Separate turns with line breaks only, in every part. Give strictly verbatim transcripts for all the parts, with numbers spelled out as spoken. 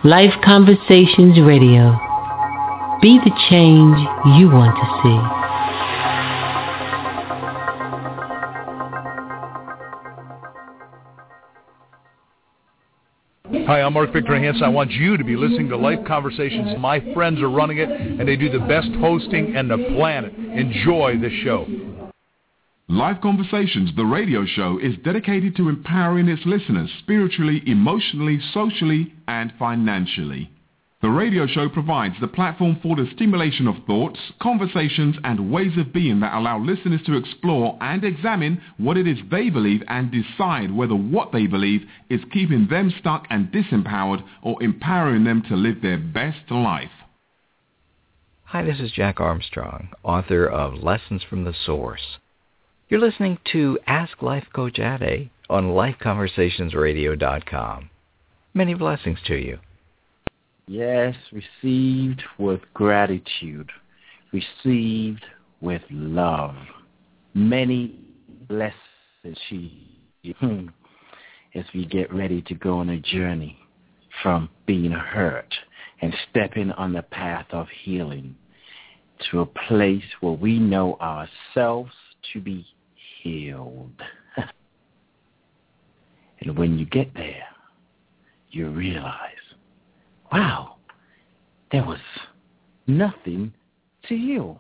Life Conversations Radio. Be the change you want to see.
Hi, I'm Mark Victor Hansen. I want you to be listening to Life Conversations. My friends are running it, and they do the best hosting on the planet. Enjoy this show.
Life Conversations, the radio show, is dedicated to empowering its listeners spiritually, emotionally, socially, and financially. The radio show provides the platform for the stimulation of thoughts, conversations, and ways of being that allow listeners to explore and examine what it is they believe and decide whether what they believe is keeping them stuck and disempowered or empowering them to live their best life.
Hi, this is Jack Armstrong, author of Lessons from the Source. You're listening to Ask Life Coach Ade on life conversations radio dot com. Many blessings to you.
Yes, received with gratitude, received with love. Many blessings as we get ready to go on a journey from being hurt and stepping on the path of healing to a place where we know ourselves to be healed. And when you get there, you realize, wow, there was nothing to heal.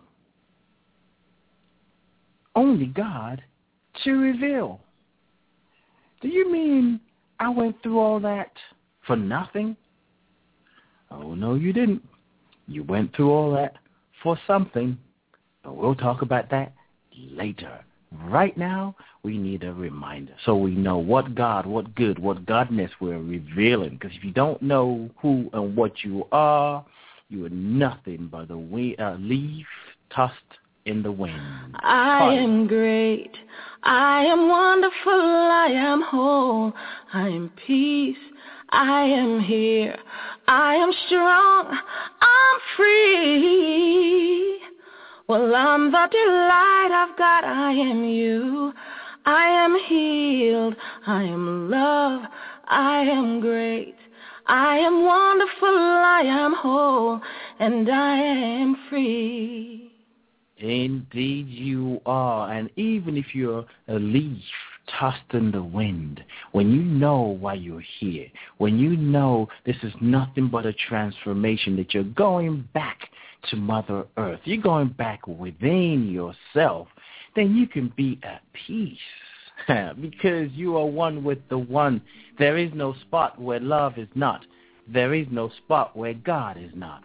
Only God to reveal. Do you mean I went through all that for nothing? Oh, no, you didn't. You went through all that for something. But we'll talk about that later. Right now, we need a reminder so we know what God, what good, what godness we're revealing. Because if you don't know who and what you are, you are nothing but a we- uh, leaf tossed in the wind.
I Party. am great. I am wonderful. I am whole. I am peace. I am here. I am strong. I'm free. Well, I'm the delight of God. I am you. I am healed. I am love. I am great. I am wonderful. I am whole. And I am free.
Indeed you are. And even if you're a leaf tossed in the wind, when you know why you're here, when you know this is nothing but a transformation, that you're going back to Mother Earth, you're going back within yourself, then you can be at peace because you are one with the one. There is no spot where love is not. There is no spot where God is not.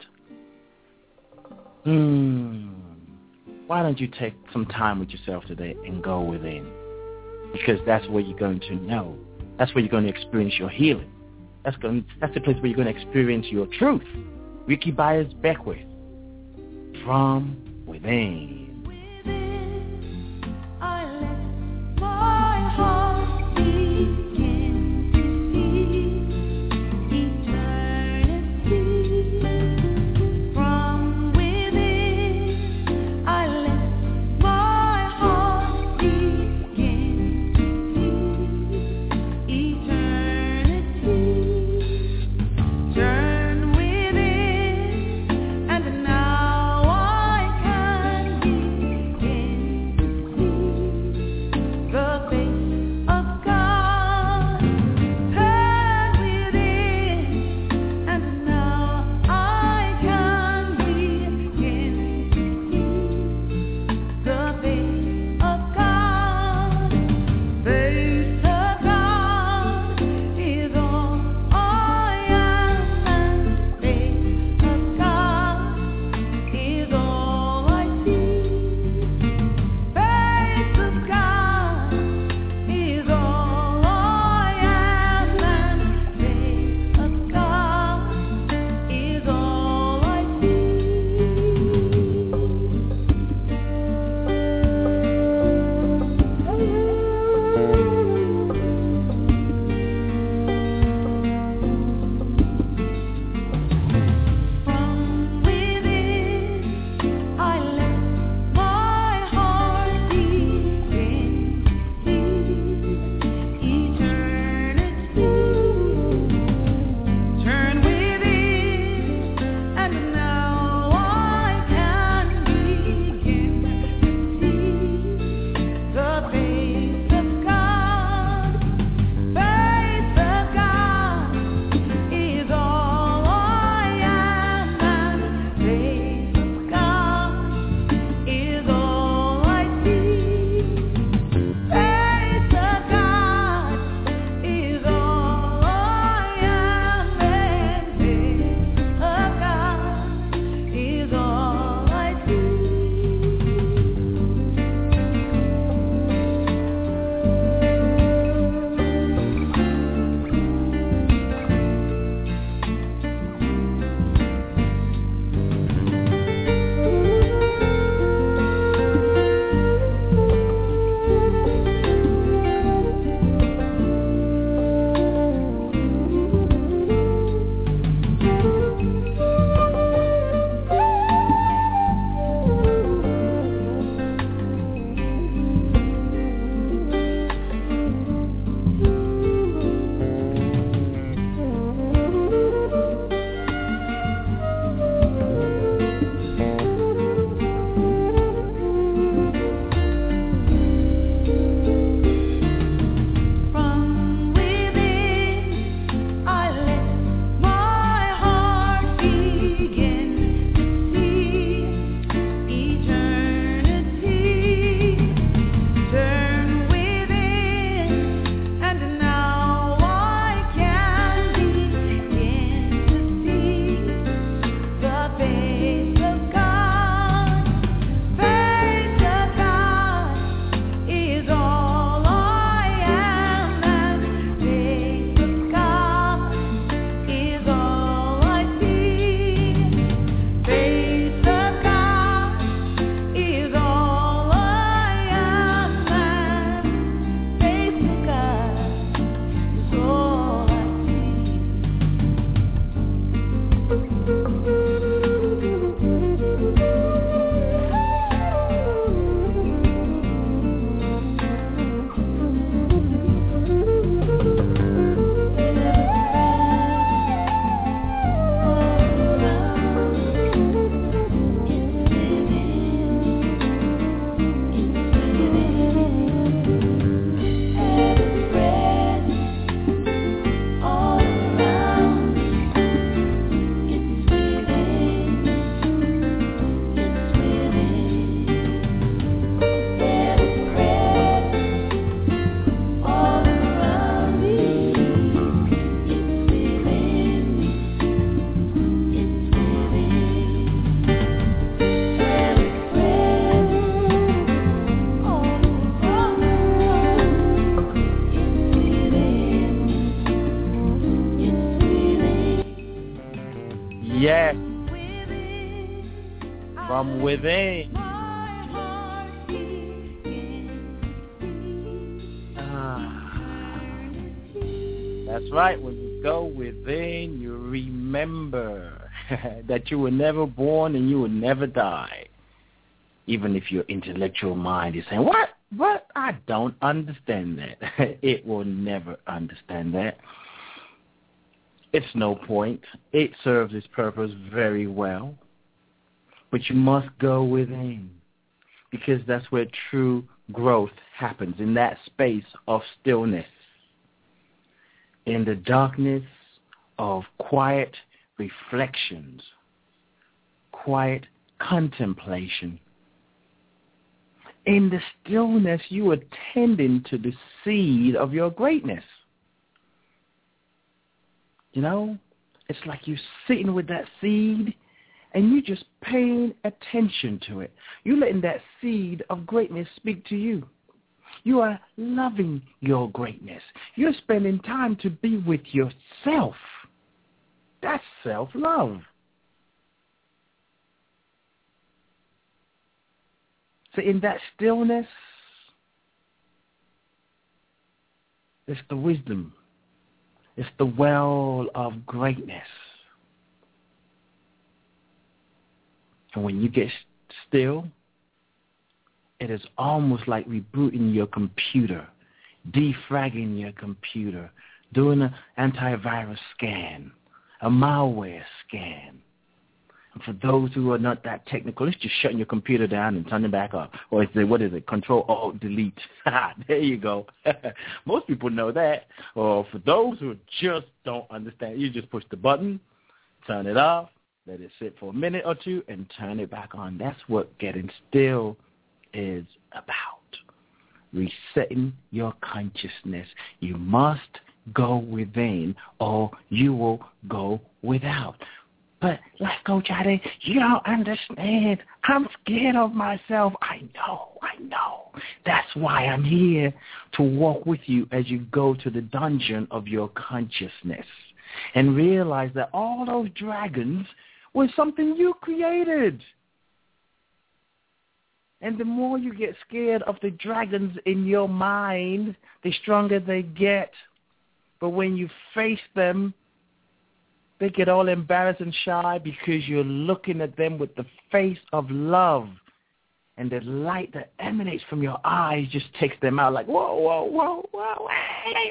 Hmm. Why don't you take some time with yourself today and go within? Because that's where you're going to know. That's where you're going to experience your healing. That's going. That's the place where you're going to experience your truth. Ricky Byers Beckwith. From within.
Turn within, and now I can
Yes. From within. Ah. That's right. When you go within, you remember that you were never born and you will never die. Even if your intellectual mind is saying, what? What? I don't understand that. It will never understand that. It's no point. It serves its purpose very well. But you must go within, because that's where true growth happens, in that space of stillness, in the darkness of quiet reflections, quiet contemplation. In the stillness, you are tending to the seed of your greatness. You know, it's like you're sitting with that seed and you just paying attention to it. You're letting that seed of greatness speak to you. You are loving your greatness. You're spending time to be with yourself. That's self-love. So in that stillness, it's the wisdom. It's the well of greatness. And when you get still, it is almost like rebooting your computer, defragging your computer, doing an antivirus scan, a malware scan. And for those who are not that technical, it's just shutting your computer down and turning it back up. Or it's the, what is it, Control Alt Delete. There you go. Most people know that. Or for those who just don't understand, you just push the button, turn it off, let it sit for a minute or two, and turn it back on. That's what getting still is about. Resetting your consciousness. You must go within or you will go without. But Life Coach Ade, you don't understand. I'm scared of myself. I know, I know. That's why I'm here, to walk with you as you go to the dungeon of your consciousness and realize that all those dragons was something you created. And the more you get scared of the dragons in your mind, the stronger they get. But when you face them, they get all embarrassed and shy because you're looking at them with the face of love. And the light that emanates from your eyes just takes them out like, whoa, whoa, whoa, whoa, wait,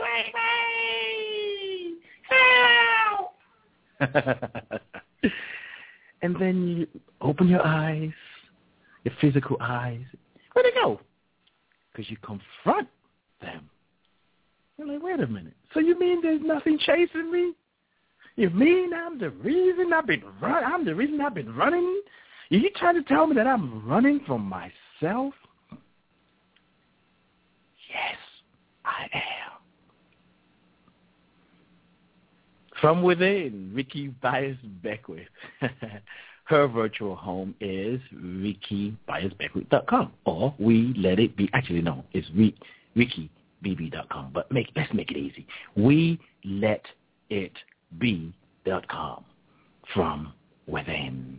wait, wait, help! And then you open your eyes, your physical eyes. Where'd they go? Because you confront them. You're like, wait a minute. So you mean there's nothing chasing me? You mean I'm the reason I've been run? I'm the reason I've been running? Are you trying to tell me that I'm running from myself? Yes, I am. From within, Ricky Byers Beckwith. Her virtual home is ricky byers beckwith dot com, or we let it be. Actually, no, it's ricky b b dot com. But make let's make it easy. we let it be dot com. From within,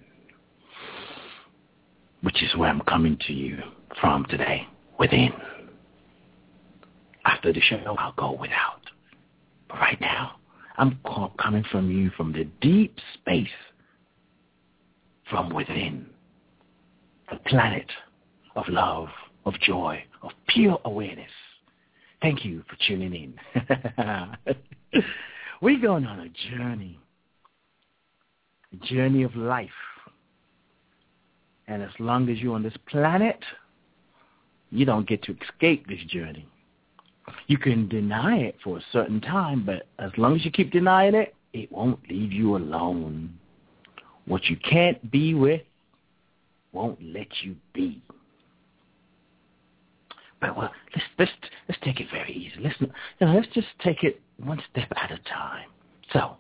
which is where I'm coming to you from today. Within. After the show, I'll go without. But right now, I'm coming from you from the deep space, from within, the planet of love, of joy, of pure awareness. Thank you for tuning in. We're going on a journey, a journey of life. And as long as you're on this planet, you don't get to escape this journey. You can deny it for a certain time, but as long as you keep denying it, it won't leave you alone. What you can't be with won't let you be. But well, let's let's let's take it very easy. Let's you know, let's just take it one step at a time. So,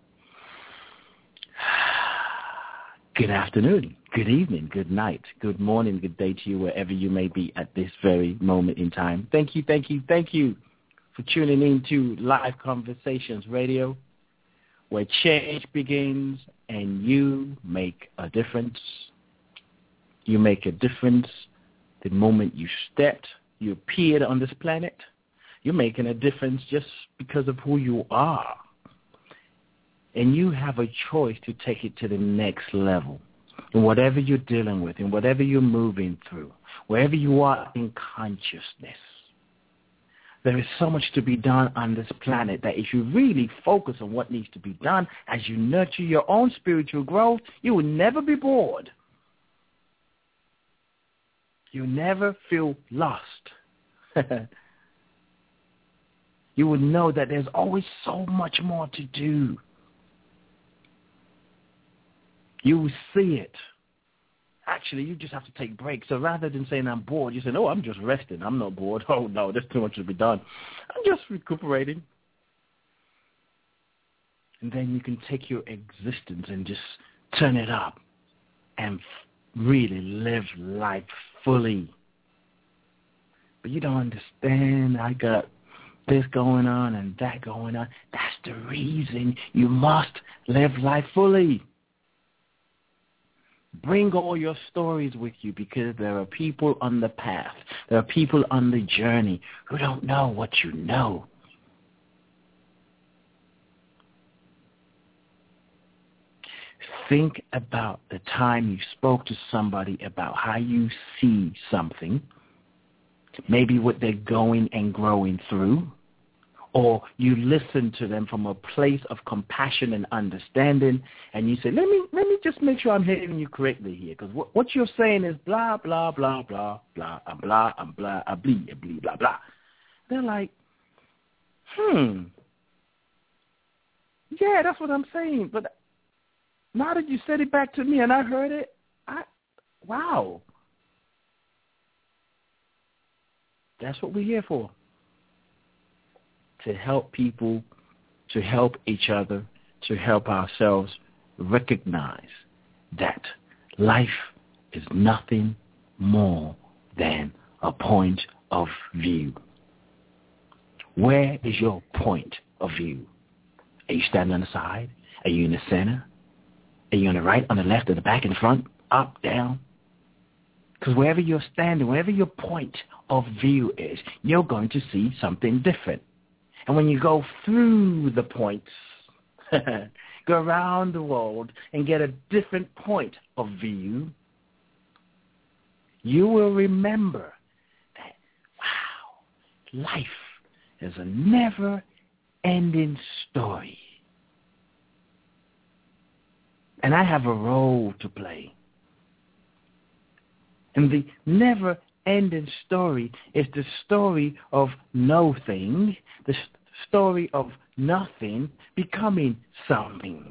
good afternoon, good evening, good night, good morning, good day to you wherever you may be at this very moment in time. Thank you, thank you, thank you for tuning in to Live Conversations Radio, where change begins and you make a difference. You make a difference the moment you stepped, you appeared on this planet. You're making a difference just because of who you are. And you have a choice to take it to the next level. In whatever you're dealing with, in whatever you're moving through, wherever you are in consciousness, there is so much to be done on this planet that if you really focus on what needs to be done as you nurture your own spiritual growth, you will never be bored. You'll never feel lost. You will know that there's always so much more to do. You will see it. Actually, you just have to take breaks. So rather than saying I'm bored, you say, no, I'm just resting. I'm not bored. Oh, no, there's too much to be done. I'm just recuperating. And then you can take your existence and just turn it up and really live life fully. But you don't understand. I got this going on and that going on. That's the reason you must live life fully. Bring all your stories with you because there are people on the path. There are people on the journey who don't know what you know. Think about the time you spoke to somebody about how you see something, maybe what they're going and growing through, or you listen to them from a place of compassion and understanding, and you say, let me let me just make sure I'm hearing you correctly here, because what, what you're saying is blah, blah, blah, blah, blah, and blah, and blah, and blee, and blee, blah, blah. They're like, hmm, yeah, that's what I'm saying, but now that you said it back to me and I heard it, I, wow. That's what we're here for. To help people, to help each other, to help ourselves recognize that life is nothing more than a point of view. Where is your point of view? Are you standing on the side? Are you in the center? Are you on the right, on the left, in the back, in the front, up, down? Because wherever you're standing, wherever your point of view is, you're going to see something different. And when you go through the points, go around the world and get a different point of view, you will remember that, wow, life is a never-ending story. And I have a role to play. And the never-ending story is the story of nothing, the story of nothing becoming something.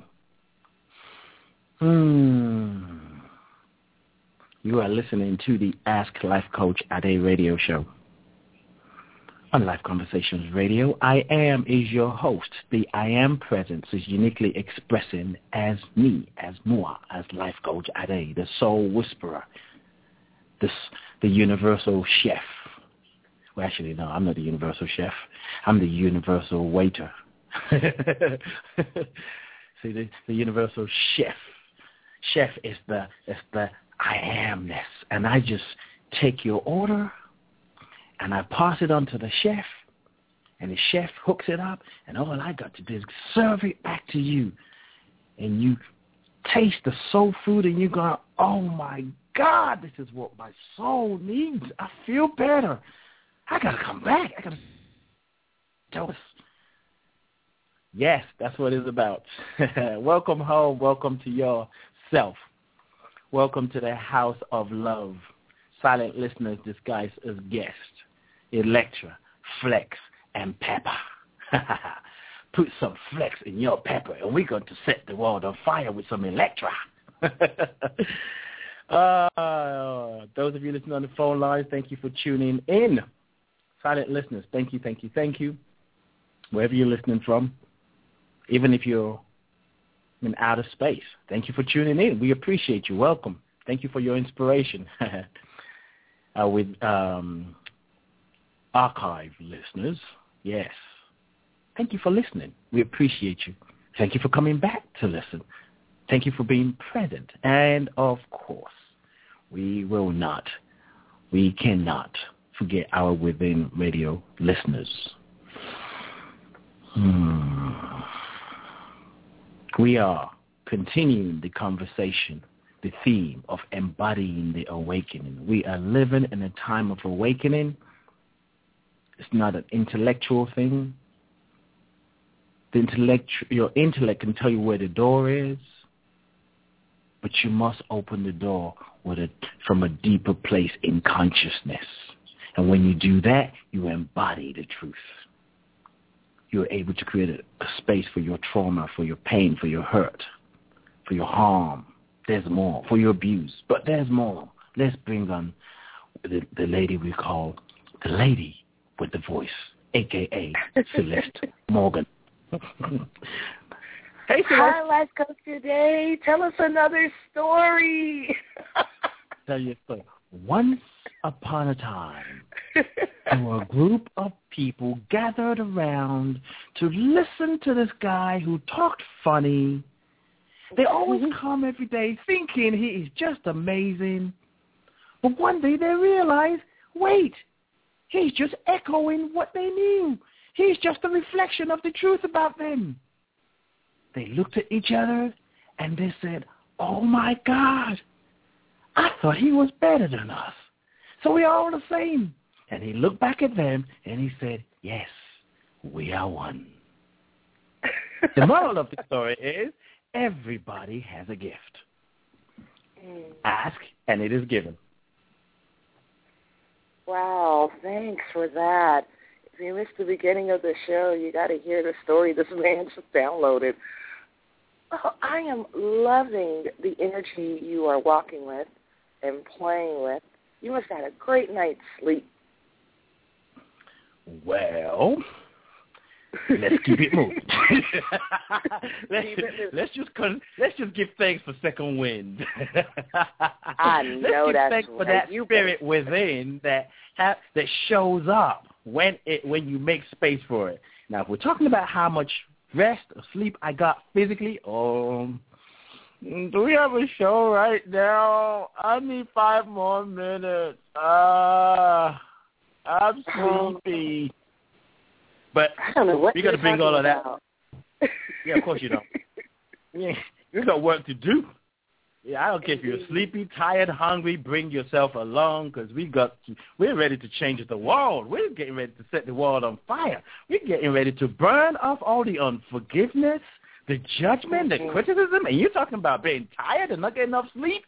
Hmm. You are listening to the Ask Life Coach Ade radio show. On Life Conversations Radio, I Am is your host. The I Am presence is uniquely expressing as me, as Mua, as Life Coach Ade, the soul whisperer, this, the universal chef. Well, actually, no, I'm not the universal chef. I'm the universal waiter. See, the, the universal chef. Chef is the, is the I Amness. And I just take your order and I pass it on to the chef, and the chef hooks it up, and all I got to do is serve it back to you. And you taste the soul food, and you go, oh, my God, this is what my soul needs. I feel better. I got to come back. I got to tell us. Yes, that's what it's about. Welcome home. Welcome to yourself. Welcome to the house of love. Silent listeners disguised as guests. Electra, Flex, and Pepper. Put some Flex in your pepper, and we're going to set the world on fire with some Electra. uh, those of you listening on the phone lines, thank you for tuning in. Silent listeners, thank you, thank you, thank you. Wherever you're listening from, even if you're in outer space, thank you for tuning in. We appreciate you. Welcome. Thank you for your inspiration. uh, with um, archive listeners, yes. Thank you for listening. We appreciate you. Thank you for coming back to listen. Thank you for being present. And, of course, we will not, we cannot forget our Within Radio listeners. Hmm. We are continuing the conversation, the theme of embodying the awakening. We are living in a time of awakening. It's not an intellectual thing. The intellect, your intellect can tell you where the door is, but you must open the door with a, from a deeper place in consciousness. And when you do that, you embody the truth. You're able to create a, a space for your trauma, for your pain, for your hurt, for your harm. There's more. For your abuse. But there's more. Let's bring on the, the lady we call the lady with the voice, a k a. Celeste Morgan. Hey, Celeste.
Hi, Life Coach Today. Tell us another story.
Tell you a story. Once upon a time, there were a group of people gathered around to listen to this guy who talked funny. They always come every day thinking he is just amazing. But one day they realize, wait, he's just echoing what they knew. He's just a reflection of the truth about them. They looked at each other and they said, oh my God, I thought he was better than us. So we are all the same. And he looked back at them and he said, yes, we are one. The moral of the story is, everybody has a gift. Mm. Ask, and it is given.
Wow, thanks for that. If you missed the beginning of the show, you got to hear the story this man just downloaded. Oh, I am loving the energy you are walking with and playing with. You must have had a great night's sleep.
Well, let's keep it moving. let's, let's just let's just give thanks for second wind.
I
let's
know
give
that's
thanks for
right.
that
you
spirit bet. within that ha- that shows up when it when you make space for it. Now, if we're talking about how much rest or sleep I got physically, um, do we have a show right now? I need five more minutes. Ah. Uh, I'm sleepy. But
I don't know what
you got to bring all of that.
About.
Yeah, of course you don't. Yeah, you got work to do. Yeah, I don't care if you're sleepy, tired, hungry. Bring yourself along because we got to, we're ready to change the world. We're getting ready to set the world on fire. We're getting ready to burn off all the unforgiveness, the judgment, mm-hmm. the criticism. And you're talking about being tired and not getting enough sleep?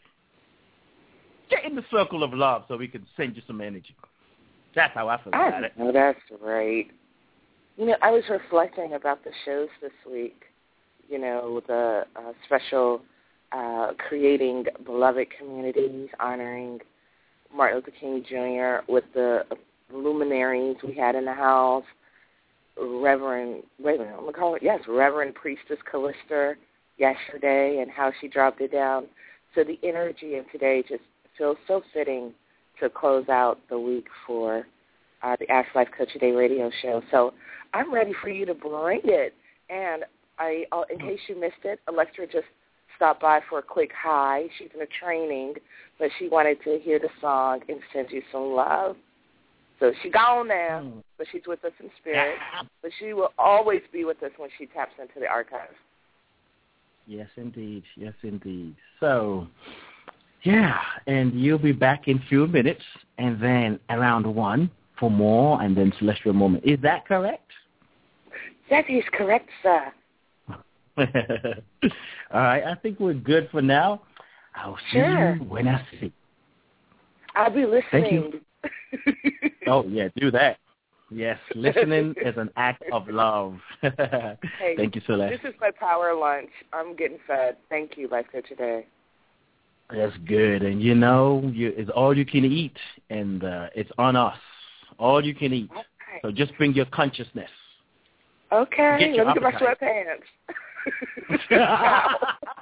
Get in the circle of love so we can send you some energy. That's how I feel about
I
it.
know, that's right. You know, I was reflecting about the shows this week, you know, the uh, special uh, creating beloved communities, honoring Martin Luther King Junior with the luminaries we had in the house, Reverend, wait a minute, I'm going to call it, yes, Reverend Priestess Callista yesterday and how she dropped it down. So the energy of today just feels so fitting to close out the week for uh, the Ask Life Coach Today radio show. So I'm ready for you to bring it. And I, uh, in case you missed it, Electra just stopped by for a quick hi. She's in a training, but she wanted to hear the song and send you some love. So she's gone now, but she's with us in spirit. But she will always be with us when she taps into the archives.
Yes, indeed. Yes, indeed. So... yeah, and you'll be back in a few minutes, and then around one for more, and then Celestial Moment. Is that correct?
That is correct, sir.
All right, I think we're good for now. I'll see
sure.
you when I see.
I'll be listening.
Thank you. Oh, yeah, do that. Yes, listening is an act of love.
Hey,
thank you, Celeste.
This is my power lunch. I'm getting fed. Thank you, Life Coach Today.
That's good. And, you know, you, it's all you can eat, and uh, it's on us. All you can eat. Okay. So just bring your consciousness.
Okay.
Get your
Let me
appetite.
get my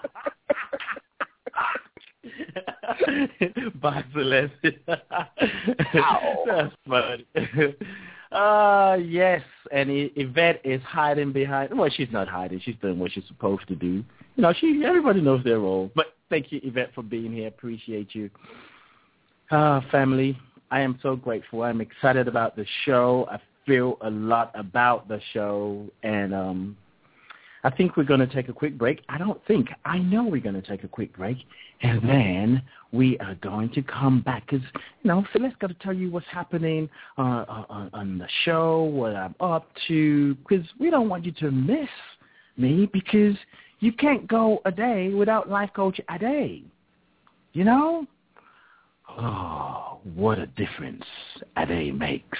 sweatpants. Bye, Celeste. That's funny. Uh, yes. and Yvette is hiding behind. Well, she's not hiding. She's doing what she's supposed to do. You know, she. Everybody knows their role. But thank you, Yvette, for being here. Appreciate you. Ah, family, I am so grateful. I'm excited about the show. I feel a lot about the show, and um, I think we're going to take a quick break. I don't think. I know we're going to take a quick break, and then we are going to come back because, you know, Celeste's got to tell you what's happening uh, on, on the show, what I'm up to, because we don't want you to miss me because you can't go a day without Life Coach a day, you know? Oh, what a difference a day makes.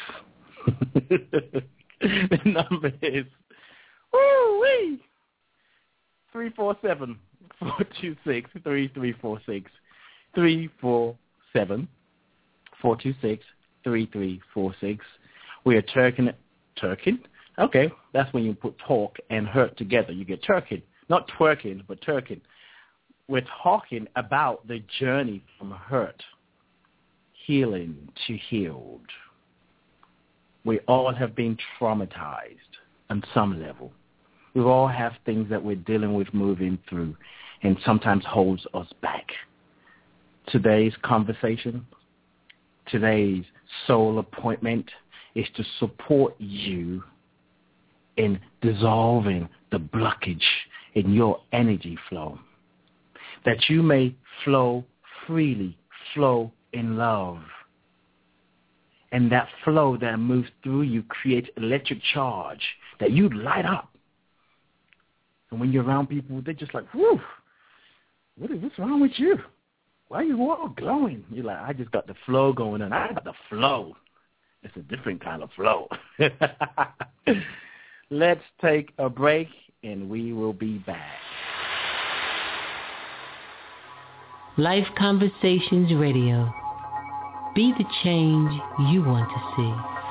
The number is, woo-wee, three four seven, four two six, three three four six, three four seven, four two six, three three four six. We are turking, turking? Okay, that's when you put talk and hurt together. You get turking. Not twerking, but turking. We're talking about the journey from hurt, healing to healed. We all have been traumatized on some level. We all have things that we're dealing with, moving through, and sometimes holds us back. Today's conversation, today's soul appointment is to support you in dissolving the blockage in your energy flow, that you may flow freely, flow in love. And that flow that moves through you creates electric charge that you light up. And when you're around people, they're just like, whew, what is, what's wrong with you? Why are you all glowing? You're like, I just got the flow going on. I got the flow. It's a different kind of flow. Let's take a break, and we will be back.
Life Conversations Radio. Be the change you want to see.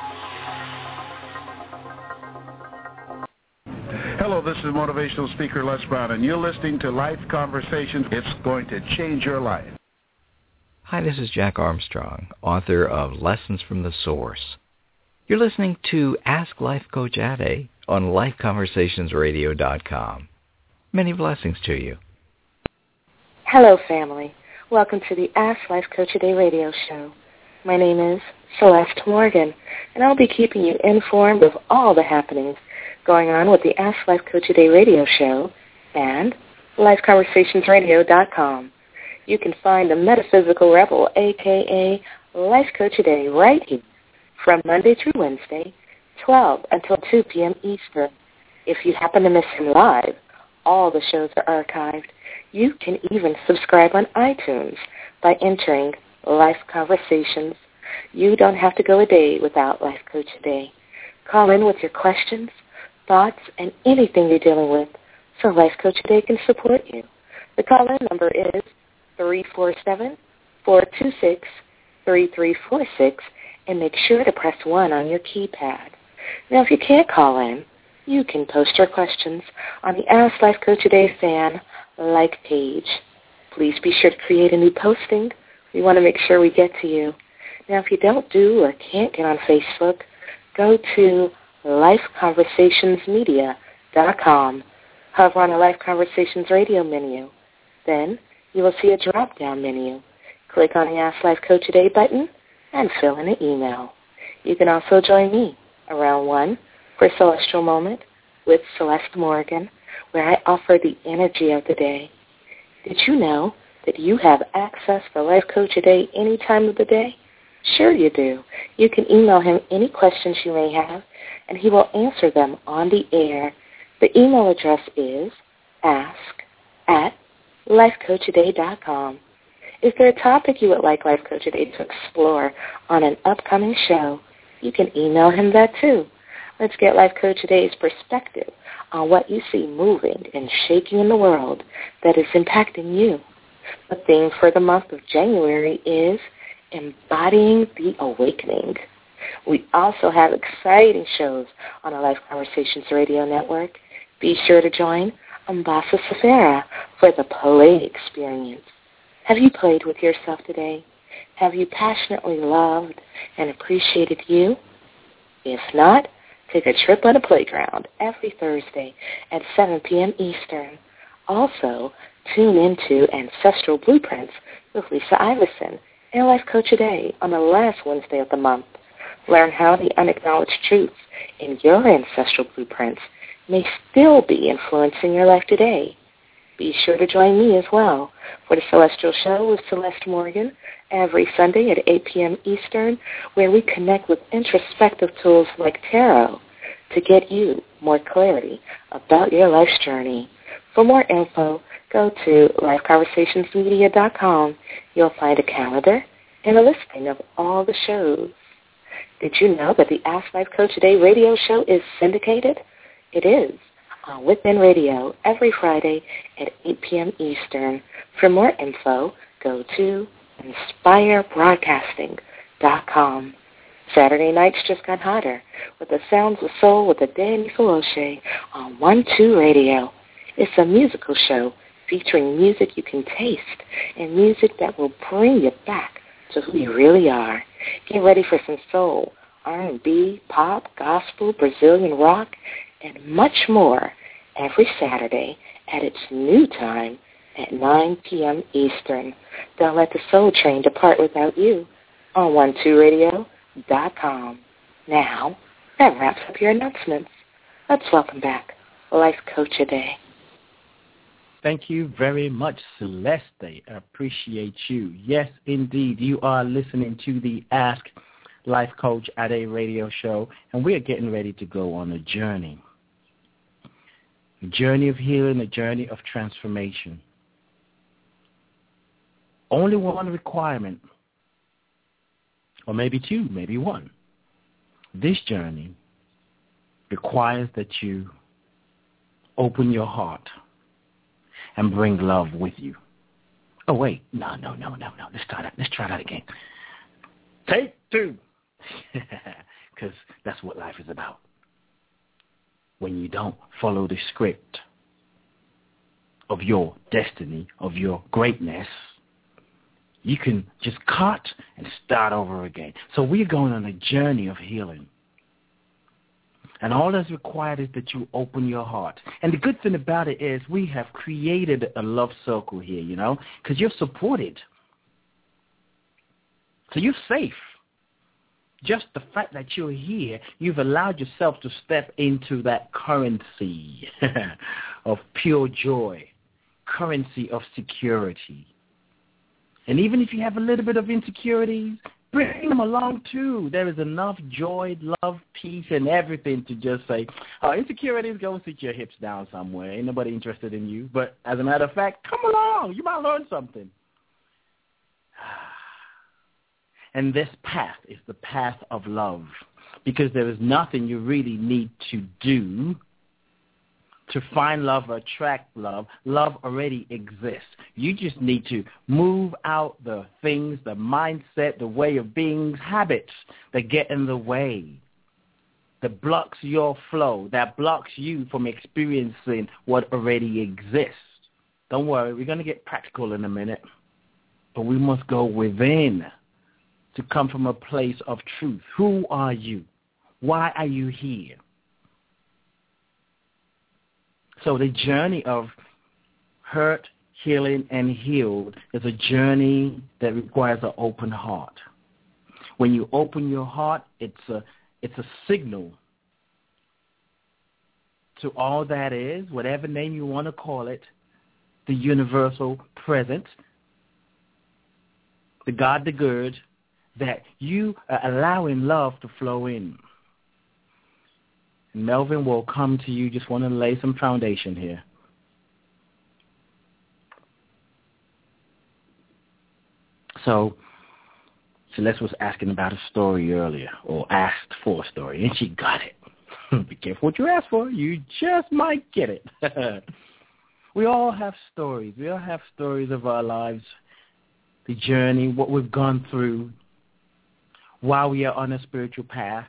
Hello, this is motivational speaker Les Brown, and you're listening to Life Conversations. It's going to change your life.
Hi, this is Jack Armstrong, author of Lessons from the Source. You're listening to Ask Life Coach Ade on life conversations radio dot com. Many blessings to you.
Hello, family. Welcome to the Ask Life Coach Ade radio show. My name is Celeste Morgan, and I'll be keeping you informed of all the happenings going on with the Ask Life Coach Ade radio show and life conversations radio dot com. You can find the Metaphysical Rebel, a k a. Life Coach Ade, right here from Monday through Wednesday, twelve until two p.m. Eastern. If you happen to miss him live, all the shows are archived. You can even subscribe on iTunes by entering Life Conversations. You don't have to go a day without Life Coach Ade. Call in with your questions, thoughts, and anything you're dealing with so Life Coach Ade can support you. The call-in number is three four seven, four two six, three three four six, and make sure to press one on your keypad. Now, if you can't call in, you can post your questions on the Ask Life Coach Ade fan like page. Please be sure to create a new posting. We want to make sure we get to you. Now, if you don't do or can't get on Facebook, go to life conversations media dot com. Hover on the Life Conversations radio menu. Then you will see a drop-down menu. Click on the Ask Life Coach Ade button and fill in an email. You can also join me around one for Celestial Moment with Celeste Morgan, where I offer the energy of the day. Did you know that you have access to Life Coach Ade any time of the day? Sure you do. You can email him any questions you may have, and he will answer them on the air. The email address is ask at life coach ade dot com. Is there a topic you would like Life Coach Ade to explore on an upcoming show? You can email him that too. Let's get Life Coach Ade's perspective on what you see moving and shaking in the world that is impacting you. The theme for the month of January is Embodying the Awakening. We also have exciting shows on the Life Conversations Radio Network. Be sure to join Ambassa Safara for the play experience. Have you played with yourself today? Have you passionately loved and appreciated you? If not, Take a trip on the playground every Thursday at seven p.m. Eastern. Also, tune into Ancestral Blueprints with Lisa Iverson and Life Coach A Day on the last Wednesday of the month. Learn how the unacknowledged truths in your ancestral blueprints may still be influencing your life today. Be sure to join me as well for the Celestial Show with Celeste Morgan every Sunday at eight p.m. Eastern, where we connect with introspective tools like tarot to get you more clarity about your life's journey. For more info, go to life conversations media dot com. You'll find a calendar and a listing of all the shows. Did you know that the Ask Life Coach Today radio show is syndicated? It is on Within Radio every Friday at eight p.m. Eastern. For more info, go to inspire broadcasting dot com. Saturday nights just got hotter with the Sounds of Soul with the Danny Felice on one two Radio. It's a musical show featuring music you can taste and music that will bring you back to who you really are. Get ready for some soul, R and B, pop, gospel, Brazilian rock, and much more every Saturday at its new time at nine p.m. Eastern. Don't let the soul train depart without you on one two radio dot com. Now, that wraps up your announcements. Let's welcome back Life Coach A Day.
Thank you very much, Celeste. I appreciate you. Yes, indeed, you are listening to the Ask Life Coach A Day radio show, and we are getting ready to go on a journey. A journey of healing, a journey of transformation. Only one requirement, or maybe two, maybe one. This journey requires that you open your heart and bring love with you. Oh, wait. No, no, no, no, no. Let's try that. Let's try that again. Take two. Because that's what life is about. When you don't follow the script of your destiny, of your greatness, you can just cut and start over again. So we're going on a journey of healing. And all that's required is that you open your heart. And the good thing about it is we have created a love circle here, you know, because you're supported. So you're safe. Just the fact that you're here, you've allowed yourself to step into that currency of pure joy, currency of security. And even if you have a little bit of insecurities, bring them along too. There is enough joy, love, peace, and everything to just say, oh, insecurities, go sit your hips down somewhere. Ain't nobody interested in you. But as a matter of fact, come along. You might learn something. And this path is the path of love, because there is nothing you really need to do to find love or attract love. Love already exists. You just need to move out the things, the mindset, the way of being, habits that get in the way, that blocks your flow, that blocks you from experiencing what already exists. Don't worry, we're going to get practical in a minute, but we must go within to come from a place of truth. Who are you? Why are you here? So the journey of hurt, healing, and healed is a journey that requires an open heart. When you open your heart, it's a, it's a signal to all that is, whatever name you want to call it, the universal present, the God, the good, that you are allowing love to flow in. Melvin will come to you. Just want to lay some foundation here. So Celeste was asking about a story earlier, or asked for a story, and she got it. Be careful what you ask for. You just might get it. We all have stories. We all have stories of our lives, the journey, what we've gone through, while we are on a spiritual path.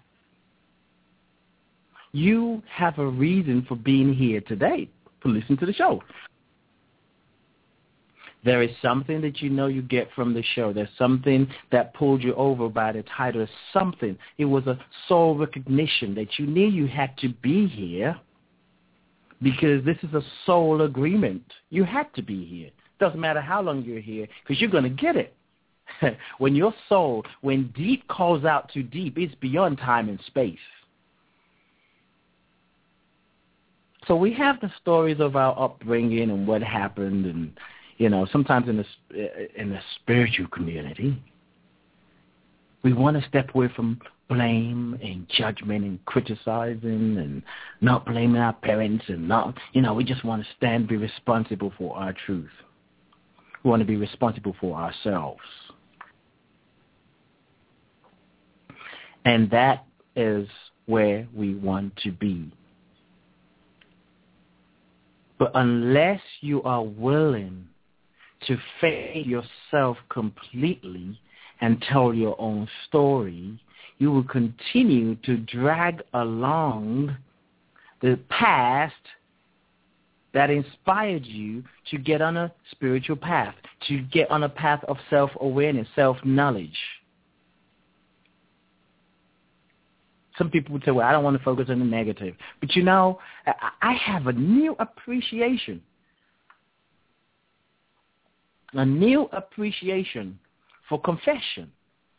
You have a reason for being here today, to listen to the show. There is something that you know you get from the show. There's something that pulled you over by the title. There's something. It was a soul recognition that you knew you had to be here because this is a soul agreement. You had to be here. Doesn't matter how long you're here because you're going to get it. When your soul, when deep calls out to deep, it's beyond time and space. So we have the stories of our upbringing and what happened, and you know, sometimes in the in the spiritual community, we want to step away from blame and judgment and criticizing and not blaming our parents and not, you know, we just want to stand, be responsible for our truth. We want to be responsible for ourselves. And that is where we want to be. But unless you are willing to face yourself completely and tell your own story, you will continue to drag along the past that inspired you to get on a spiritual path, to get on a path of self-awareness, self-knowledge. Some people would say, well, I don't want to focus on the negative. But, you know, I have a new appreciation, a new appreciation for confession.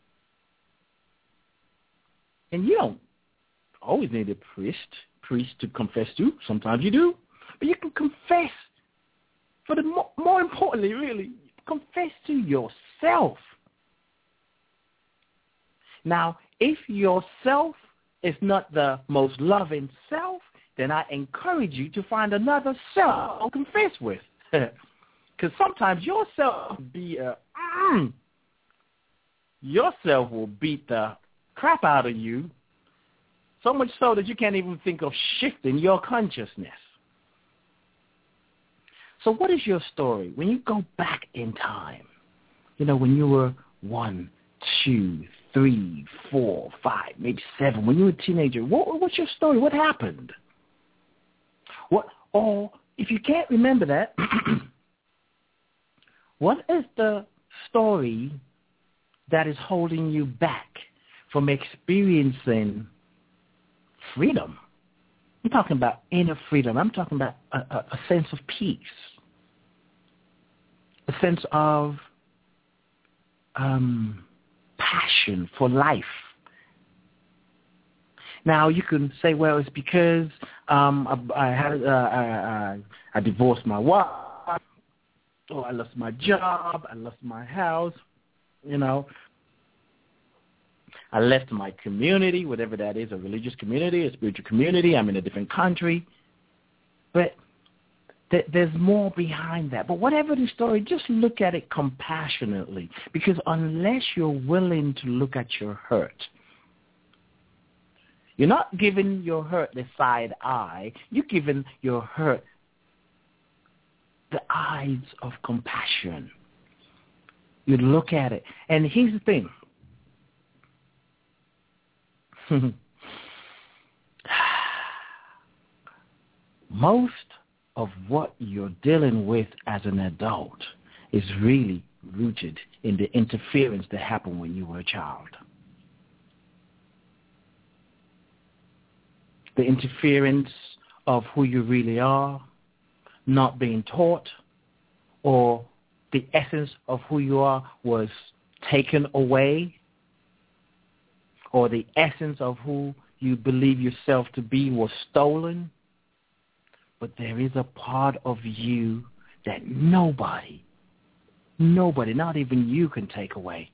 And you don't always need a priest, priest to confess to. Sometimes you do. But you can confess, for the more, more importantly, really, confess to yourself. Now, if yourself is not the most loving self, then I encourage you to find another self to confess with. Because sometimes yourself will be a, mm, yourself will beat the crap out of you, so much so that you can't even think of shifting your consciousness. So what is your story? When you go back in time, you know, when you were one, two, three, four, five, maybe seven, when you were a teenager, what, what's your story? What happened? What? Or if you can't remember that, what is the story that is holding you back from experiencing freedom? I'm talking about inner freedom. I'm talking about a, a, a sense of peace, a sense of um, passion for life. Now, you can say, well, it's because um, I, I, had, uh, I, I, I divorced my wife, or I lost my job, I lost my house, you know. I left my community, whatever that is, a religious community, a spiritual community. I'm in a different country. But th- there's more behind that. But whatever the story, just look at it compassionately. Because unless you're willing to look at your hurt, you're not giving your hurt the side eye. You're giving your hurt the eyes of compassion. You look at it. And here's the thing. Most of what you're dealing with as an adult is really rooted in the interference that happened when you were a child. The interference of who you really are, not being taught, or the essence of who you are was taken away, or the essence of who you believe yourself to be was stolen. But there is a part of you that nobody, nobody, not even you, can take away.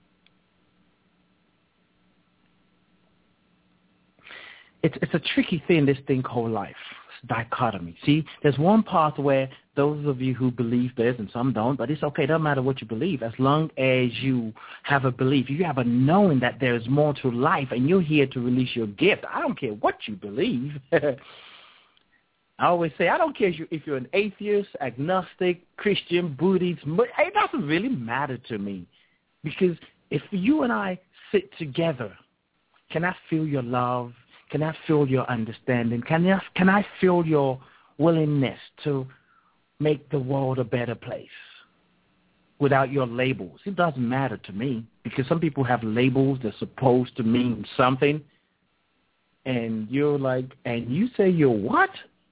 It's, it's a tricky thing, this thing called life. Dichotomy. See, there's one part where those of you who believe this, and some don't, but it's okay. It doesn't matter what you believe. As long as you have a belief, you have a knowing that there's more to life, and you're here to release your gift. I don't care what you believe. I always say, I don't care if, you, if you're an atheist, agnostic, Christian, Buddhist. It doesn't really matter to me. Because if you and I sit together, can I feel your love? Can I feel your understanding? Can I, can I feel your willingness to make the world a better place? without your labels. It doesn't matter to me because some people have labels that's supposed to mean something, and you're like, and you say you're what?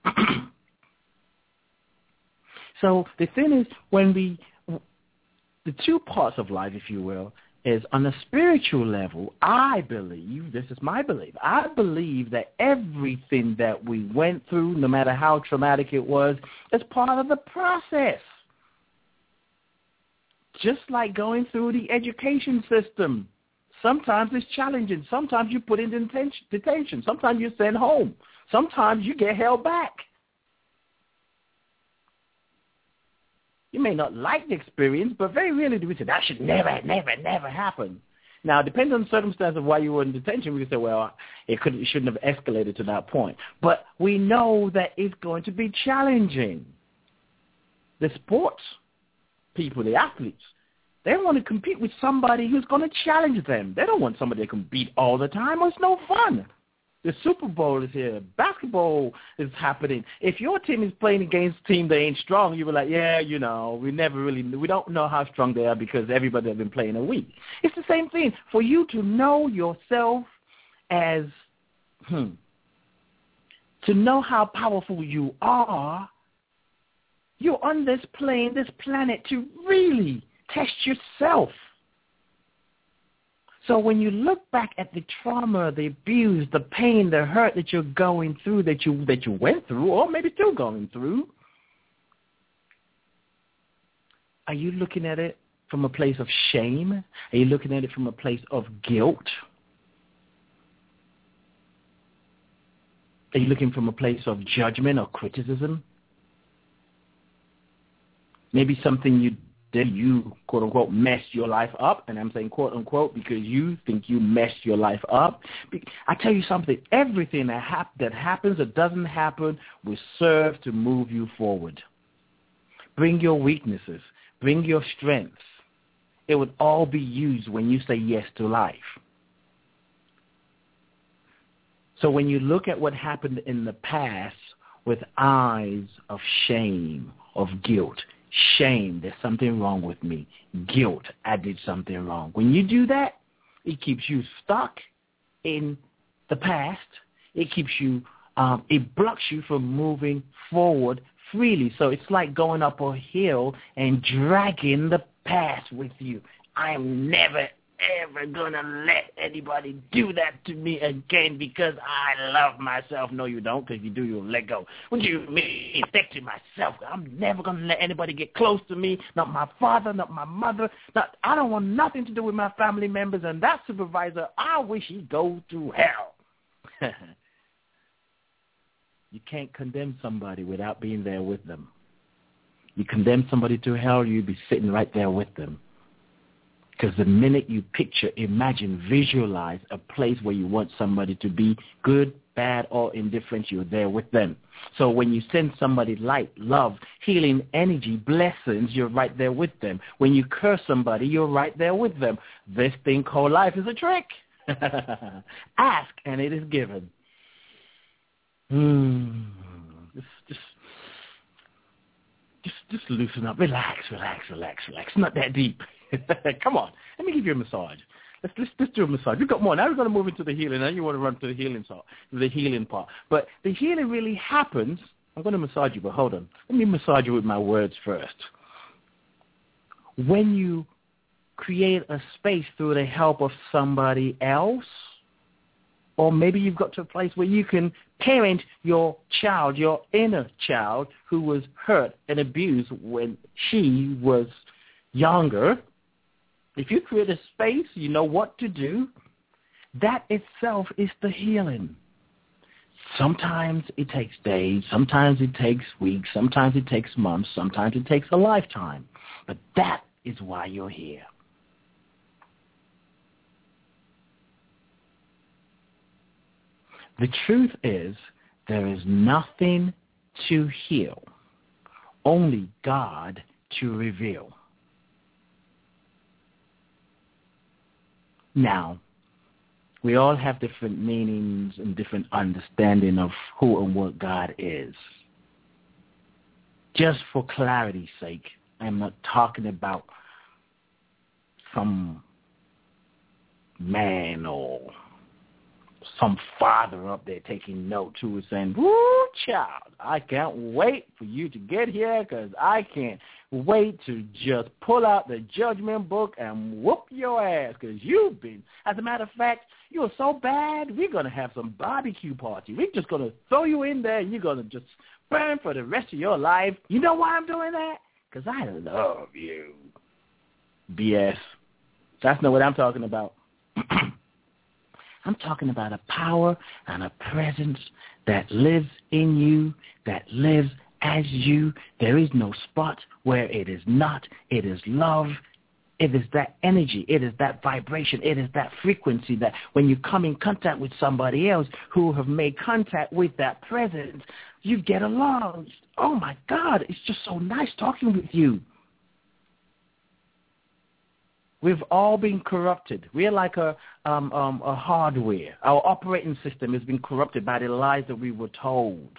So the thing is, when we, the two parts of life, if you will, is on a spiritual level, I believe, this is my belief, I believe that everything that we went through, no matter how traumatic it was, is part of the process. Just like going through the education system. Sometimes it's challenging. Sometimes you put in detention. Sometimes you're sent home. Sometimes you get held back. You may not like the experience, but very rarely do we say, that should never, never, never happen. Now, depending on the circumstance of why you were in detention, we can say, well, it, could, it shouldn't have escalated to that point. But we know that it's going to be challenging. The sports people, the athletes, they want to compete with somebody who's going to challenge them. They don't want somebody that can beat all the time. It's no fun. The Super Bowl is here. Basketball is happening. If your team is playing against a team that ain't strong, you were like, yeah, you know, we never really, we don't know how strong they are because everybody has been playing a week. It's the same thing. For you to know yourself as, hmm, to know how powerful you are, you're on this plane, this planet, to really test yourself. So when you look back at the trauma, the abuse, the pain, the hurt that you're going through, that you that you went through, or maybe still going through, are you looking at it from a place of shame? Are you looking at it from a place of guilt? Are you looking from a place of judgment or criticism? Maybe something you did, you, quote, unquote, messed your life up. And I'm saying, quote, unquote, because you think you messed your life up. I tell you something, everything that, hap- that happens or doesn't happen will serve to move you forward. Bring your weaknesses. Bring your strengths. It would all be used when you say yes to life. So when you look at what happened in the past with eyes of shame, of guilt, shame, there's something wrong with me. Guilt, I did something wrong. When you do that, it keeps you stuck in the past. It keeps you, um, it blocks you from moving forward freely. So it's like going up a hill and dragging the past with you. I am never, ever going to let anybody do that to me again because I love myself. No, you don't, because if you do, you'll let go. What do you mean? Protecting myself. I'm never going to let anybody get close to me, not my father, not my mother. Not, I don't want nothing to do with my family members, and that supervisor, I wish he'd go to hell. You can't condemn somebody without being there with them. You condemn somebody to hell, you'll be sitting right there with them. Because the minute you picture, imagine, visualize a place where you want somebody to be good, bad, or indifferent, you're there with them. So when you send somebody light, love, healing energy, blessings, you're right there with them. When you curse somebody, you're right there with them. This thing called life is a trick. Ask, and it is given. Hmm. Just, just, just, just loosen up. Relax, relax, relax, relax. It's not that deep. Come on, let me give you a massage. Let's let's let's do a massage. We've got more. Now we're going to move into the healing. Now you want to run to the healing part, the healing part. But the healing really happens. I'm going to massage you, but hold on. Let me massage you with my words first. When you create a space through the help of somebody else, or maybe you've got to a place where you can parent your child, your inner child, who was hurt and abused when she was younger. If you create a space, you know what to do. That itself is the healing. Sometimes it takes days, sometimes it takes weeks, sometimes it takes months, sometimes it takes a lifetime. But that is why you're here. The truth is, there is nothing to heal, only God to reveal. Now, we all have different meanings and different understanding of who and what God is. Just for clarity's sake, I'm not talking about some man or some father up there taking note who is saying, woo, child, I can't wait for you to get here because I can't wait to just pull out the judgment book and whoop your ass because you've been, as a matter of fact, you're so bad, we're going to have some barbecue party. We're just going to throw you in there and you're going to just burn for the rest of your life. You know why I'm doing that? Because I love you. B S. That's not what I'm talking about. I'm talking about a power and a presence that lives in you, that lives as you. There is no spot where it is not. It is love. It is that energy. It is that vibration. It is that frequency that when you come in contact with somebody else who have made contact with that presence, you get along. Oh, my God, it's just so nice talking with you. We've all been corrupted. We're like a, um, um, a hardware. Our operating system has been corrupted by the lies that we were told.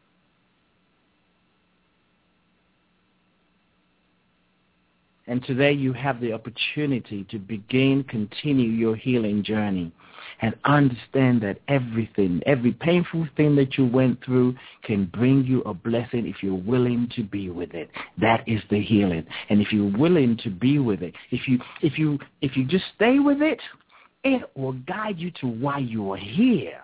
And today you have the opportunity to begin, continue your healing journey and understand that everything, every painful thing that you went through can bring you a blessing if you're willing to be with it. That is the healing. And if you're willing to be with it, if you if you if you just stay with it, it will guide you to why you are here.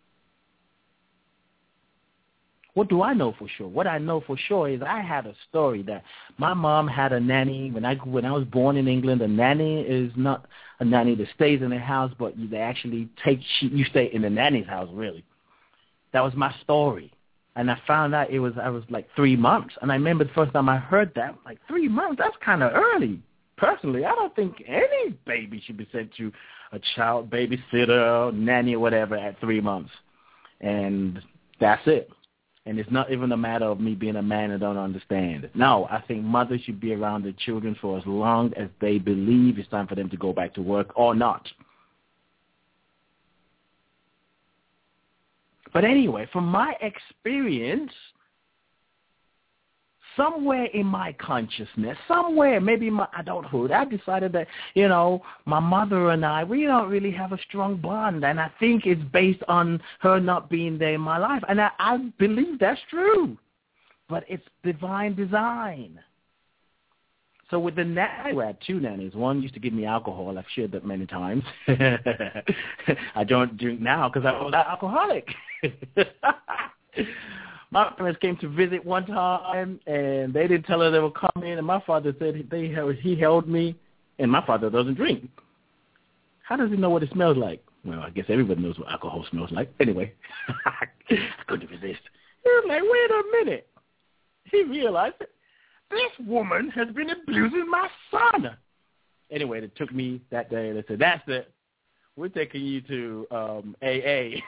What do I know for sure? What I know for sure is I had a story that my mom had a nanny. When I when I was born in England, a nanny is not a nanny that stays in the house, but they actually take you stay in the nanny's house, really. That was my story. And I found out it was I was like three months. And I remember the first time I heard that, like three months, that's kind of early. Personally, I don't think any baby should be sent to a child babysitter, nanny, or whatever at three months. And that's it. And it's not even a matter of me being a man and don't understand. No, I think mothers should be around their children for as long as they believe it's time for them to go back to work or not. But anyway, from my experience, somewhere in my consciousness, somewhere, maybe in my adulthood, I decided that, you know, my mother and I, we don't really have a strong bond. And I think it's based on her not being there in my life. And I, I believe that's true. But it's divine design. So with the nanny, I had two nannies. One used to give me alcohol. I've shared that many times. I don't drink now because I was an alcoholic. My parents came to visit one time, and they didn't tell her they were coming, and my father said they he held me, and my father doesn't drink. How does he know what it smells like? Well, I guess everybody knows what alcohol smells like. Anyway, I couldn't resist. He was like, wait a minute. He realized that this woman has been abusing my son. Anyway, it took me that day, and they said, that's it. We're taking you to um, A A.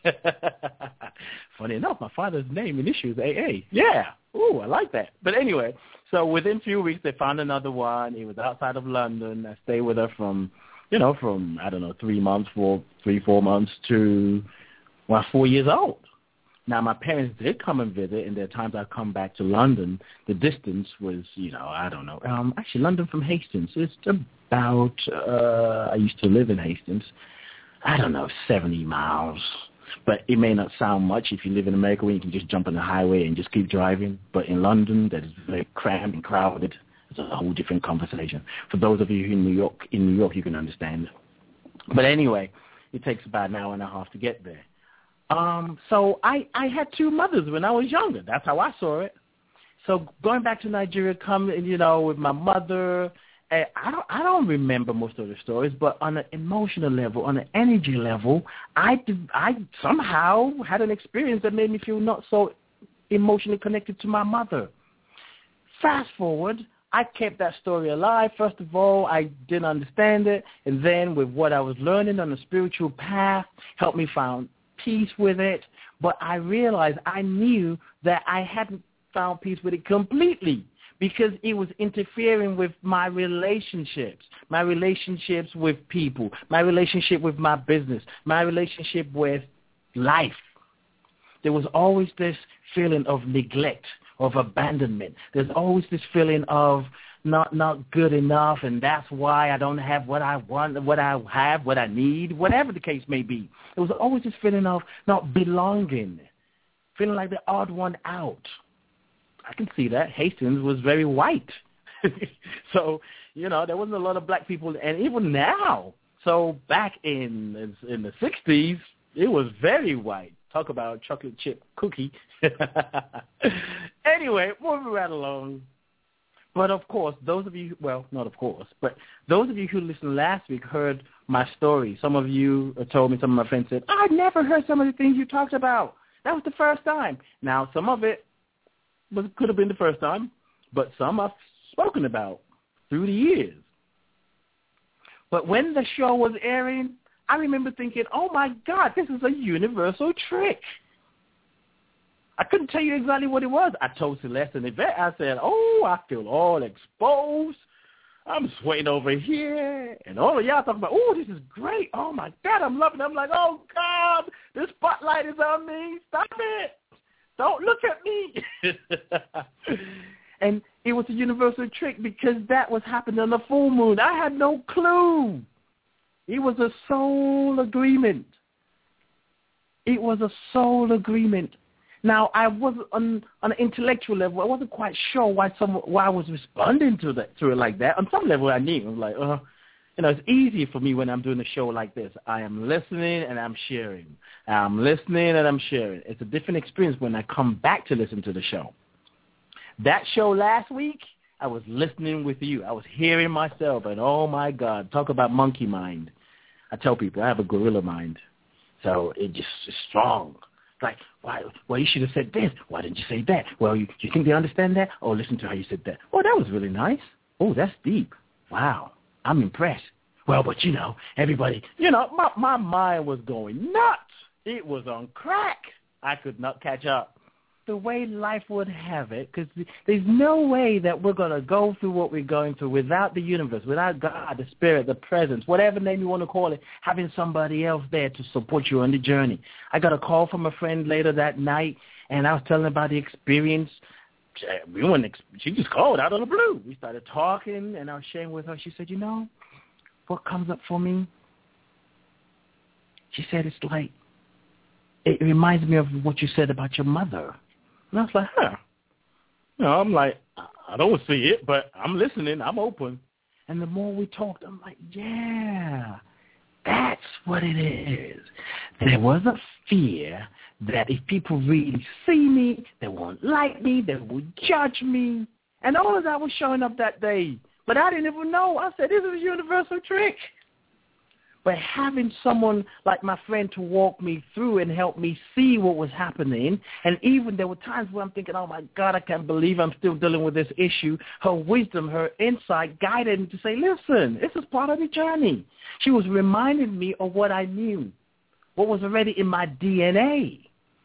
Funny enough, my father's name and issue is A A. Yeah. Ooh, I like that. But anyway, so within a few weeks, they found another one. It was outside of London. I stayed with her from, you know, from, I don't know, three months, four, three, four months to, well, four years old. Now, my parents did come and visit, and there are times I come back to London. The distance was, you know, I don't know. Um, actually, London from Hastings, it's about, uh, I used to live in Hastings, I don't know, seventy miles. But it may not sound much if you live in America where you can just jump on the highway and just keep driving. But in London, that is very cramped and crowded. It's a whole different conversation. For those of you in New York, in New York, you can understand. But anyway, it takes about an hour and a half to get there. Um, so I, I had two mothers when I was younger. That's how I saw it. So going back to Nigeria, coming, you know, with my mother, I don't, I don't remember most of the stories, but on an emotional level, on an energy level, I, I somehow had an experience that made me feel not so emotionally connected to my mother. Fast forward, I kept that story alive. First of all, I didn't understand it, and then with what I was learning on the spiritual path, helped me find peace with it. But I realized I knew that I hadn't found peace with it completely, because it was interfering with my relationships, my relationships with people, my relationship with my business, my relationship with life. There was always this feeling of neglect, of abandonment. There's always this feeling of not not good enough, and that's why I don't have what I want, what I have, what I need, whatever the case may be. It was always this feeling of not belonging, feeling like the odd one out. I can see that. Hastings was very white. So, you know, there wasn't a lot of black people, and even now. So back in in the sixties, it was very white. Talk about chocolate chip cookie. Anyway, moving right along. But, of course, those of you, well, not of course, but those of you who listened last week heard my story. Some of you told me, some of my friends said, I never heard some of the things you talked about. That was the first time. Now, some of it was, could have been the first time, but some I've spoken about through the years. But when the show was airing, I remember thinking, oh, my God, this is a universal trick. I couldn't tell you exactly what it was. I told Celeste and Yvette, I said, oh, I feel all exposed. I'm sweating over here. And all of y'all talking about, oh, this is great. Oh, my God, I'm loving it. I'm like, oh, God, the spotlight is on me. Stop it. Don't look at me. And it was a universal trick because that was happening on the full moon. I had no clue. It was a soul agreement. It was a soul agreement. Now, I was on, on an intellectual level, I wasn't quite sure why some why I was responding to that to it like that. On some level, I knew. I was like, uh, you know, it's easy for me when I'm doing a show like this. I am listening and I'm sharing. I'm listening and I'm sharing. It's a different experience when I come back to listen to the show. That show last week, I was listening with you. I was hearing myself, and oh, my God, talk about monkey mind. I tell people I have a gorilla mind, so it just is strong. Like, why? Well, you should have said this. Why didn't you say that? Well, you, you think they understand that? Oh, listen to how you said that. Oh, that was really nice. Oh, that's deep. Wow, I'm impressed. Well, but, you know, everybody, you know, my, my mind was going nuts. It was on crack. I could not catch up. The way life would have it, because there's no way that we're going to go through what we're going through without the universe, without God, the Spirit, the presence, whatever name you want to call it, having somebody else there to support you on the journey. I got a call from a friend later that night, and I was telling her about the experience. We went, she just called out of the blue. We started talking, and I was sharing with her. She said, you know, what comes up for me? She said, it's like, it reminds me of what you said about your mother. And I was like, huh. You know, I'm like, I don't see it, but I'm listening. I'm open. And the more we talked, I'm like, yeah, that's what it is. There was a fear that if people really see me, they won't like me, they will judge me. And all of that was showing up that day. But I didn't even know. I said, this is a universal trick. But having someone like my friend to walk me through and help me see what was happening, and even there were times where I'm thinking, oh, my God, I can't believe I'm still dealing with this issue. Her wisdom, her insight guided me to say, listen, this is part of the journey. She was reminding me of what I knew, what was already in my D N A.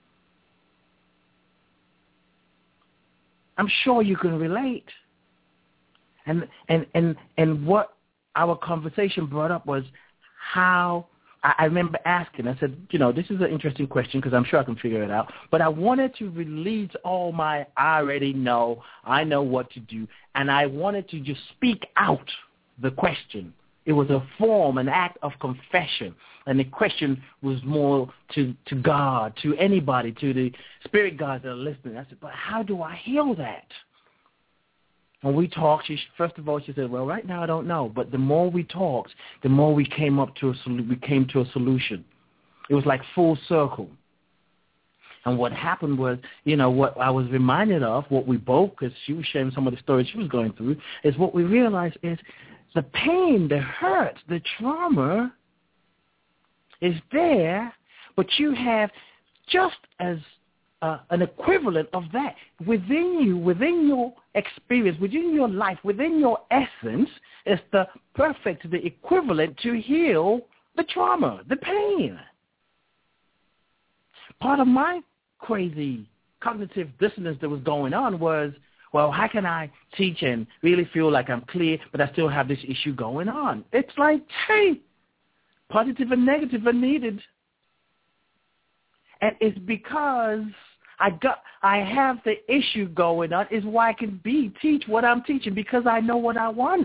I'm sure you can relate. And and and and what our conversation brought up was how I, I remember asking. I said, you know, this is an interesting question because I'm sure I can figure it out. But I wanted to release all my I already know, I know what to do, and I wanted to just speak out the question. It was a form, an act of confession. And the question was more to, to God, to anybody, to the spirit guides that are listening. I said, but how do I heal that? And we talked. She, first of all, she said, well, right now I don't know. But the more we talked, the more we came up to a we came to a solution. It was like full circle. And what happened was, you know, what I was reminded of, what we both, because she was sharing some of the stories she was going through, is what we realized is the pain, the hurt, the trauma is there, but you have just as uh, an equivalent of that within you, within your experience, within your life, within your essence, is the perfect, the equivalent to heal the trauma, the pain. Part of my crazy cognitive dissonance that was going on was, well, how can I teach and really feel like I'm clear, but I still have this issue going on? It's like, hey, positive and negative are needed. And it's because I got, I have the issue going on is why I can be, teach what I'm teaching because I know what I want.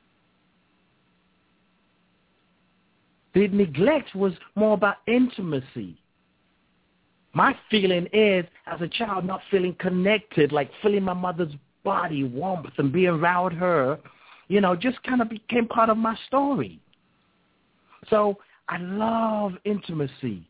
The neglect was more about intimacy. My feeling is, as a child, not feeling connected, like feeling my mother's body warmth and being around her, you know, just kind of became part of my story. So I love intimacy.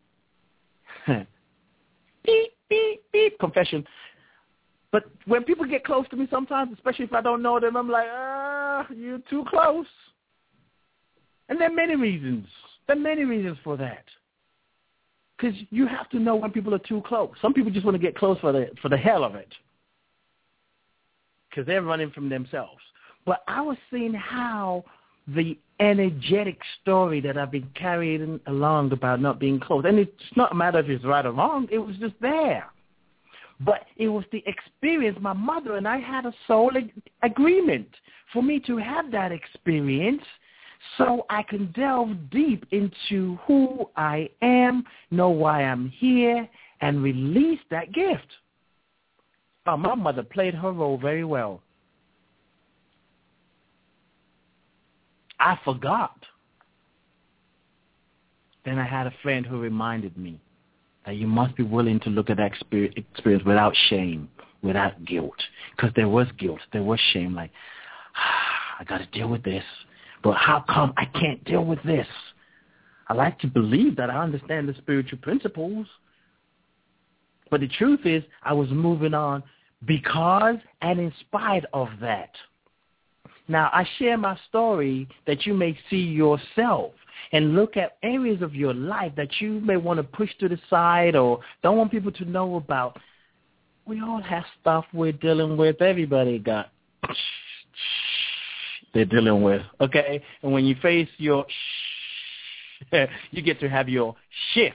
beep, beep, beep, confession. But when people get close to me sometimes, especially if I don't know them, I'm like, ah, you're too close. And there are many reasons. There are many reasons for that. Because you have to know when people are too close. Some people just want to get close for the for the hell of it. Because they're running from themselves. But I was seeing how the energetic story that I've been carrying along about not being close, and it's not a matter if it's right or wrong, it was just there. But it was the experience. My mother and I had a soul ag- agreement for me to have that experience so I can delve deep into who I am, know why I'm here, and release that gift. Oh, my mother played her role very well. I forgot. Then I had a friend who reminded me that you must be willing to look at that experience without shame, without guilt. Because there was guilt, there was shame, like, ah, I got to deal with this. But how come I can't deal with this? I like to believe that I understand the spiritual principles. But the truth is, I was moving on because and in spite of that. Now, I share my story that you may see yourself and look at areas of your life that you may want to push to the side or don't want people to know about. We all have stuff we're dealing with. Everybody got they're dealing with, okay? And when you face your you get to have your shift.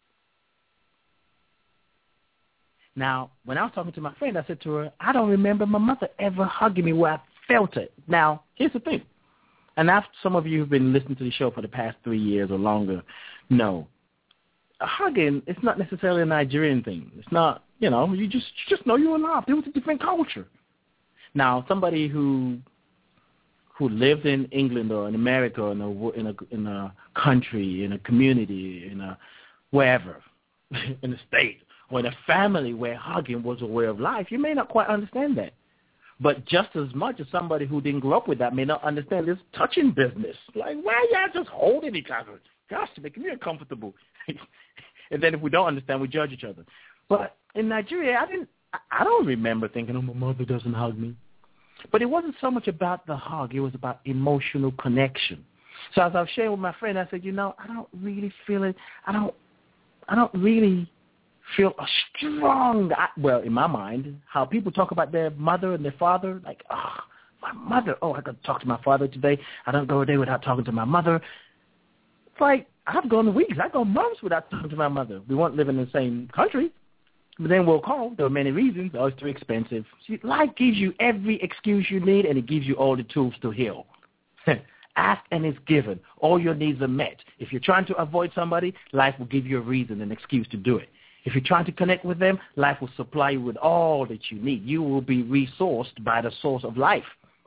Now, when I was talking to my friend, I said to her, I don't remember my mother ever hugging me where I felt it. Now, here's the thing. And after some of you who've been listening to the show for the past three years or longer know, hugging, it's not necessarily a Nigerian thing. It's not, you know, you just you just know you're alive. It was a different culture. Now, somebody who who lived in England or in America or in a, in a, in a country, in a community, in a wherever, in a state, or in a family where hugging was a way of life, you may not quite understand that. But just as much as somebody who didn't grow up with that may not understand this touching business. Like, why are y'all just holding each other? Gosh, to make me uncomfortable. And then if we don't understand, we judge each other. But in Nigeria, I didn't. I don't remember thinking, oh, my mother doesn't hug me. But it wasn't so much about the hug. It was about emotional connection. So as I was sharing with my friend, I said, you know, I don't really feel it. I don't. I don't really feel a strong, well, in my mind, how people talk about their mother and their father, like, oh, my mother, oh, I got to talk to my father today. I don't go a day without talking to my mother. It's like, I've gone weeks, I go months without talking to my mother. We weren't living in the same country, but then we'll call. There are many reasons. Oh, it's too expensive. See, life gives you every excuse you need, and it gives you all the tools to heal. Ask and it's given. All your needs are met. If you're trying to avoid somebody, life will give you a reason, an excuse to do it. If you're trying to connect with them, life will supply you with all that you need. You will be resourced by the source of life.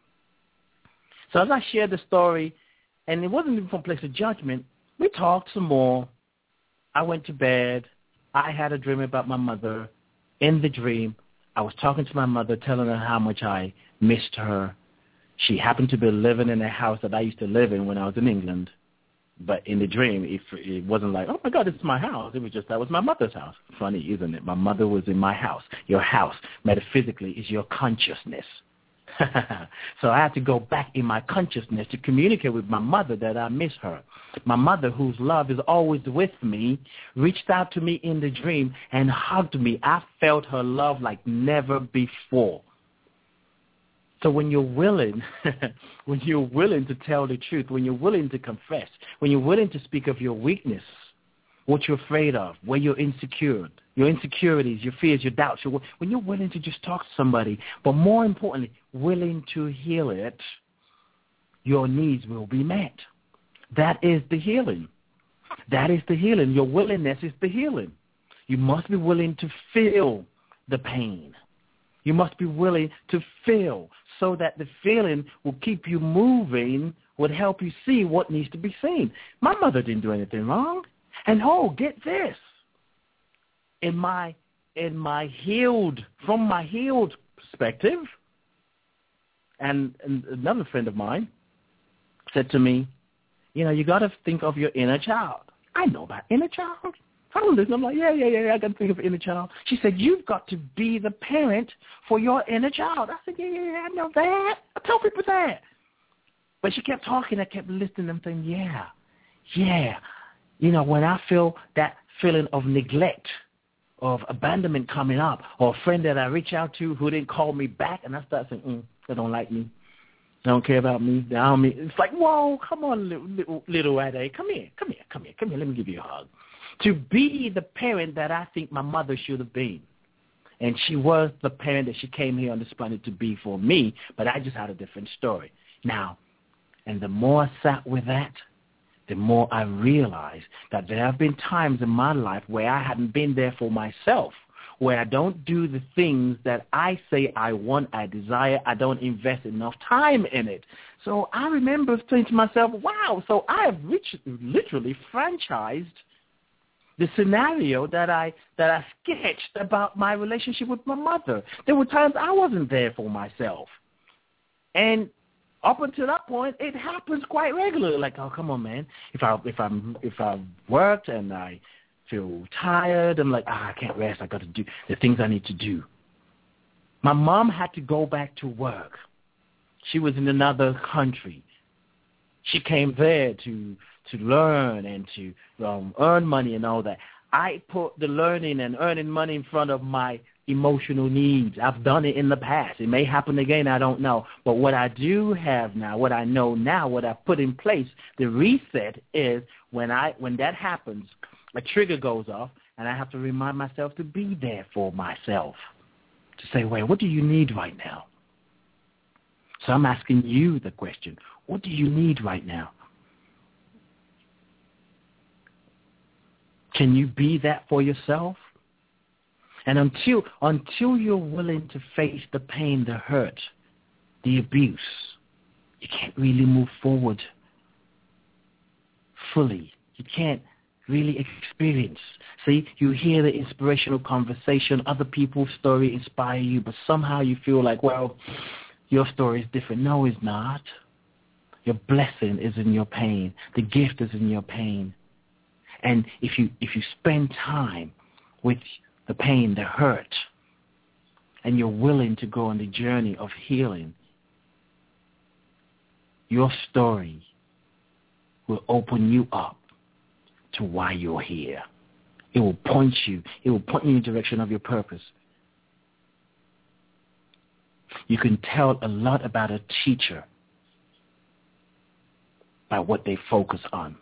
So as I shared the story, and it wasn't even from a place of judgment, we talked some more. I went to bed. I had a dream about my mother. In the dream, I was talking to my mother, telling her how much I missed her. She happened to be living in a house that I used to live in when I was in England. But in the dream, it, it wasn't like, oh, my God, this is my house. It was just, that was my mother's house. Funny, isn't it? My mother was in my house. Your house, metaphysically, is your consciousness. So I had to go back in my consciousness to communicate with my mother that I miss her. My mother, whose love is always with me, reached out to me in the dream and hugged me. I felt her love like never before. So when you're willing, when you're willing to tell the truth, when you're willing to confess, when you're willing to speak of your weakness, what you're afraid of, where you're insecure, your insecurities, your fears, your doubts, your, when you're willing to just talk to somebody, but more importantly, willing to heal it, your needs will be met. That is the healing. That is the healing. Your willingness is the healing. You must be willing to feel the pain. You must be willing to feel so that the feeling will keep you moving, would help you see what needs to be seen. My mother didn't do anything wrong. And oh, get this. In my in my healed, from my healed perspective, and, and another friend of mine said to me, you know, you got to think of your inner child. I know about inner child. I don't listen. I'm like, yeah, yeah, yeah, I got to think of inner child. She said, you've got to be the parent for your inner child. I said, yeah, yeah, yeah, I know that. I tell people that. But she kept talking. I kept listening and saying, yeah, yeah. You know, when I feel that feeling of neglect, of abandonment coming up, or a friend that I reach out to who didn't call me back, and I start saying, mm, they don't like me. They don't care about me. They don't mean. It's like, whoa, come on, little, little, little Ade. Come here, come here, come here, come here. Let me give you a hug. To be the parent that I think my mother should have been. And she was the parent that she came here on this planet to be for me, but I just had a different story. Now, and the more I sat with that, the more I realized that there have been times in my life where I hadn't been there for myself, where I don't do the things that I say I want, I desire, I don't invest enough time in it. So I remember saying to myself, wow, so I have rich, literally franchised the scenario that I that I sketched about my relationship with my mother. There were times I wasn't there for myself. And up until that point, it happens quite regularly. Like, oh, come on, man. If I if I'm if I've worked and I feel tired, I'm like, ah, I can't rest. I got to do the things I need to do. My mom had to go back to work. She was in another country. She came there to to learn and to um, earn money and all that. I put the learning and earning money in front of my emotional needs. I've done it in the past. It may happen again, I don't know. But what I do have now, what I know now, what I've put in place, the reset is when I when that happens, a trigger goes off, and I have to remind myself to be there for myself, to say, wait, what do you need right now? So I'm asking you the question, what do you need right now? Can you be that for yourself? And until until you're willing to face the pain, the hurt, the abuse, you can't really move forward fully. You can't really experience. See, you hear the inspirational conversation, other people's story inspire you, but somehow you feel like, well, your story is different. No, it's not. Your blessing is in your pain. The gift is in your pain. And if you if you spend time with the pain, the hurt, and you're willing to go on the journey of healing, your story will open you up to why you're here. It will point you. It will point you in the direction of your purpose. You can tell a lot about a teacher by what they focus on.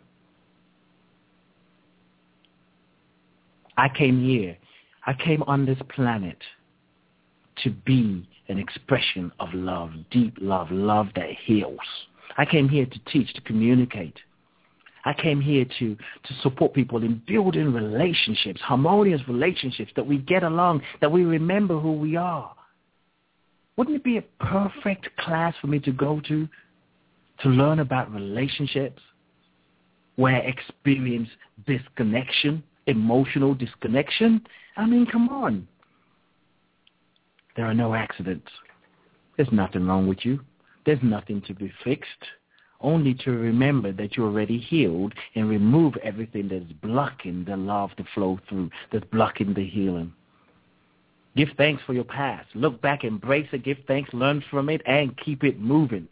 I came here, I came on this planet to be an expression of love, deep love, love that heals. I came here to teach, to communicate. I came here to, to support people in building relationships, harmonious relationships, that we get along, that we remember who we are. Wouldn't it be a perfect class for me to go to, to learn about relationships, where I experience disconnection, emotional disconnection? I mean, come on. There are no accidents. There's nothing wrong with you. There's nothing to be fixed. Only to remember that you're already healed and remove everything that's blocking the love to flow through, that's blocking the healing. Give thanks for your past. Look back, embrace it, give thanks, learn from it, and keep it moving.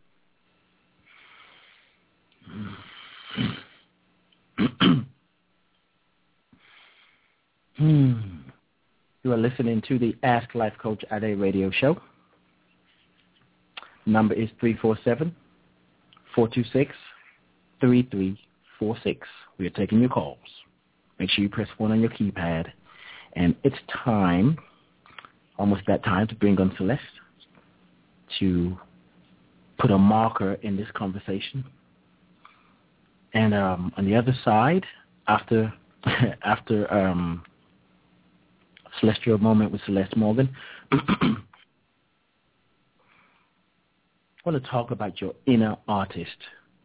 Hmm. You are listening to the Ask Life Coach Ade radio show. Number is three four seven, four two six, three three four six. We are taking your calls. Make sure you press one on your keypad. And it's time, almost that time, to bring on Celeste to put a marker in this conversation. And um, on the other side, after after um, Celestial Moment with Celeste Morgan. I want to talk about your inner artist.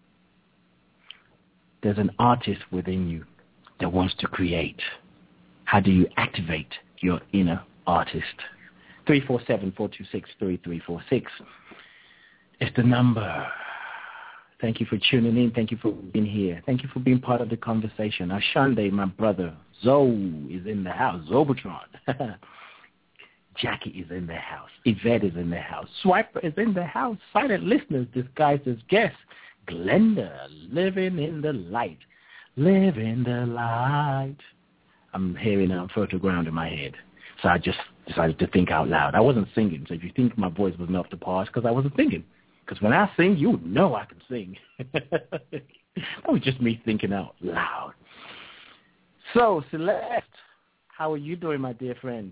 There's an artist within you that wants to create. How do you activate your inner artist? three four seven, four two six, three three four six is the number. Thank you for tuning in. Thank you for being here. Thank you for being part of the conversation. Ashande, my brother, Zoe is in the house. Zobotron. Jackie is in the house. Yvette is in the house. Swiper is in the house. Silent listeners disguised as guests. Glenda, living in the light. Live in the light. I'm hearing a fertile ground in my head. So I just decided to think out loud. I wasn't singing, so if you think my voice was not to pause, because I wasn't thinking. Because when I sing, you know I can sing. That was just me thinking out loud. So, Celeste, how are you doing, my dear friend?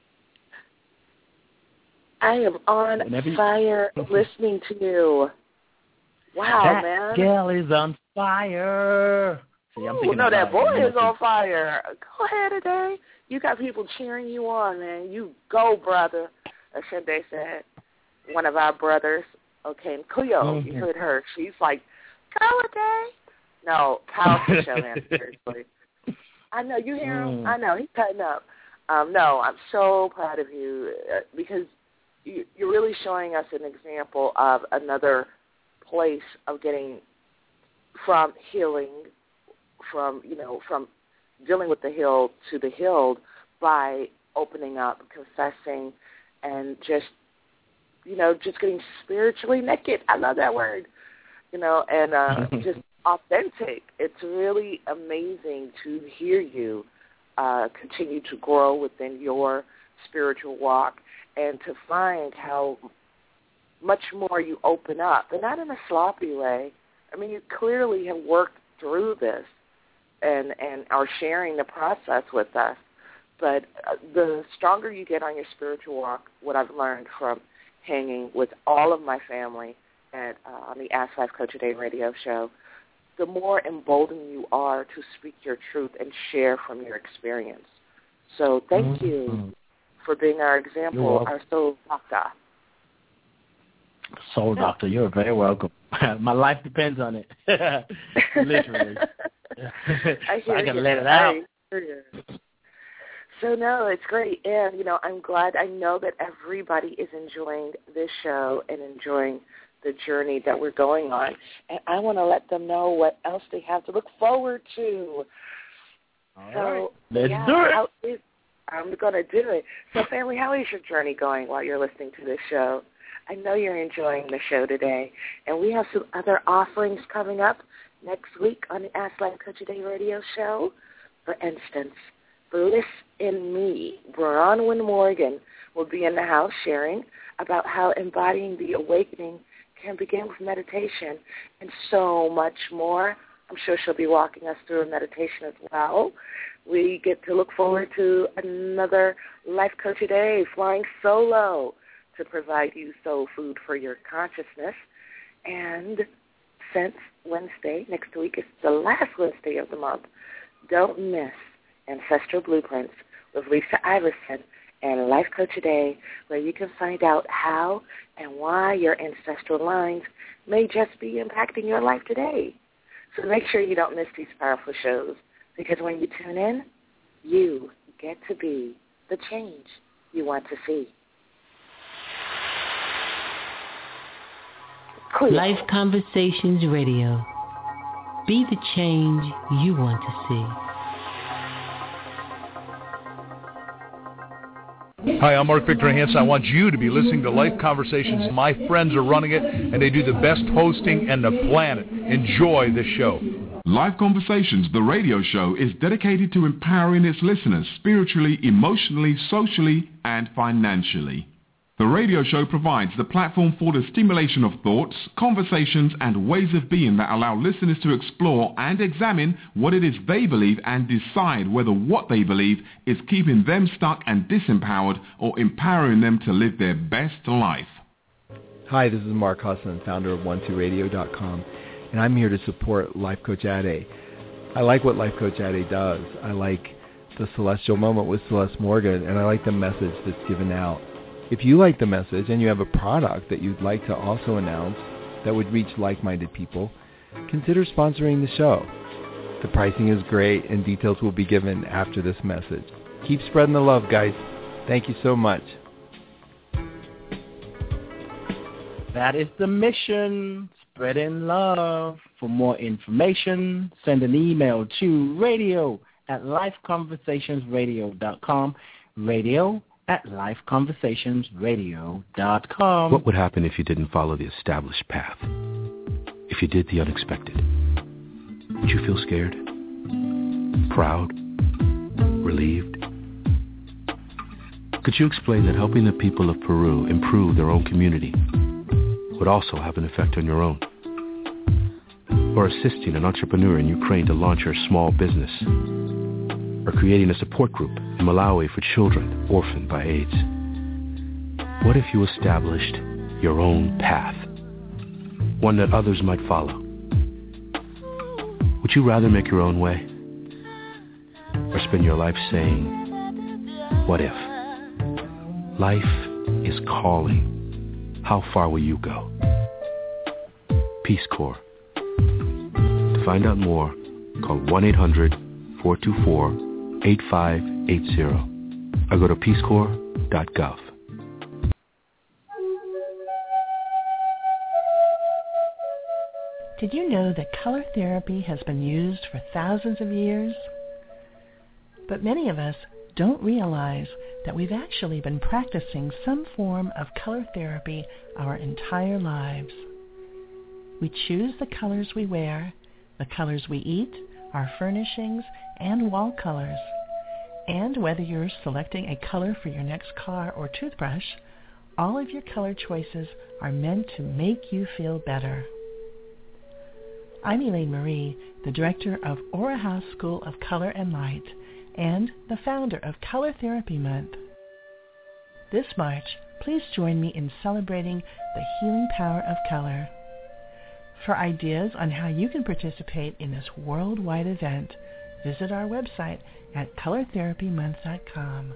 I am on Whenever fire you... listening to you. Wow,
that
man.
That girl is on fire. See, I'm
Ooh, no, that boy is on fire. Go ahead today. You got people cheering you on, man. You go, brother. As Shande said, one of our brothers, okay, and Cleo, mm-hmm. you heard her. She's like, go today. No, Kyle's the show man, seriously. I know, you hear him? Mm. I know, he's cutting up. Um, no, I'm so proud of you uh, because you, you're really showing us an example of another place of getting from healing, from, you know, from dealing with the healed to the healed by opening up, confessing, and just, you know, just getting spiritually naked. I love that word, you know, and uh, just authentic. It's really amazing to hear you uh, continue to grow within your spiritual walk and to find how much more you open up, but not in a sloppy way. I mean, you clearly have worked through this and, and are sharing the process with us. But uh, the stronger you get on your spiritual walk, what I've learned from hanging with all of my family at uh, on the Ask Life Coach Today radio show, the more emboldened you are to speak your truth and share from your experience. So thank mm-hmm. you for being our example, our soul doctor.
Soul yeah. doctor, you're very welcome. My life depends on it. Literally.
I hear
I can
you.
let it out.
So, no, it's great. And, you know, I'm glad. I know that everybody is enjoying this show and enjoying the journey that we're going on. And I want to let them know what else they have to look forward to.
All
so,
right. Let's
yeah,
do it.
How is, I'm going to do it. So, family, how is your journey going while you're listening to this show? I know you're enjoying the show today. And we have some other offerings coming up next week on the Ask Life Coach Today radio show. For instance, Bliss in Me, Bronwyn Morgan will be in the house sharing about how embodying the awakening can begin with meditation and so much more. I'm sure she'll be walking us through a meditation as well. We get to look forward to another Life Coach Today flying solo to provide you soul food for your consciousness. And since Wednesday, next week is the last Wednesday of the month, don't miss Ancestral Blueprints with Lisa Iverson and Life Coach Today, where you can find out how and why your ancestral lines may just be impacting your life today. So make sure you don't miss these powerful shows, because when you tune in, you get to be the change you want to see. Cool.
Life Conversations Radio. Be the change you want to see.
Hi, I'm Mark Victor Hansen. I want you to be listening to Life Conversations. My friends are running it, and they do the best hosting in the planet. Enjoy the show.
Life Conversations, the radio show, is dedicated to empowering its listeners spiritually, emotionally, socially, and financially. The radio show provides the platform for the stimulation of thoughts, conversations, and ways of being that allow listeners to explore and examine what it is they believe and decide whether what they believe is keeping them stuck and disempowered or empowering them to live their best life.
Hi, this is Mark Husson, founder of one two radio dot com, and I'm here to support Life Coach Ade. I like what Life Coach Ade does. I like The Celestial Moment with Celeste Morgan, and I like the message that's given out. If you like the message and you have a product that you'd like to also announce that would reach like-minded people, consider sponsoring the show. The pricing is great, and details will be given after this message. Keep spreading the love, guys. Thank you so much.
That is the mission, spreading love. For more information, send an email to radio at life conversations radio dot com, radio at life conversations radio dot com.
What would happen if you didn't follow the established path? If you did the unexpected? Would you feel scared? Proud? Relieved? Could you explain that helping the people of Peru improve their own community would also have an effect on your own? Or assisting an entrepreneur in Ukraine to launch her small business? Or creating a support group in Malawi for children orphaned by AIDS? What if you established your own path? One that others might follow? Would you rather make your own way? Or spend your life saying, what if? Life is calling. How far will you go? Peace Corps. To find out more, call one eight hundred four two four eight five eight zero or go to peace corps dot gov.
Did you know that color therapy has been used for thousands of years? But many of us don't realize that we've actually been practicing some form of color therapy our entire lives. We choose the colors we wear, the colors we eat, our furnishings, and wall colors. And whether you're selecting a color for your next car or toothbrush, all of your color choices are meant to make you feel better. I'm Elaine Marie, the director of Aura House School of Color and Light, and the founder of Color Therapy Month. This March, please join me in celebrating the healing power of color. For ideas on how you can participate in this worldwide event, visit our website at color therapy month dot com.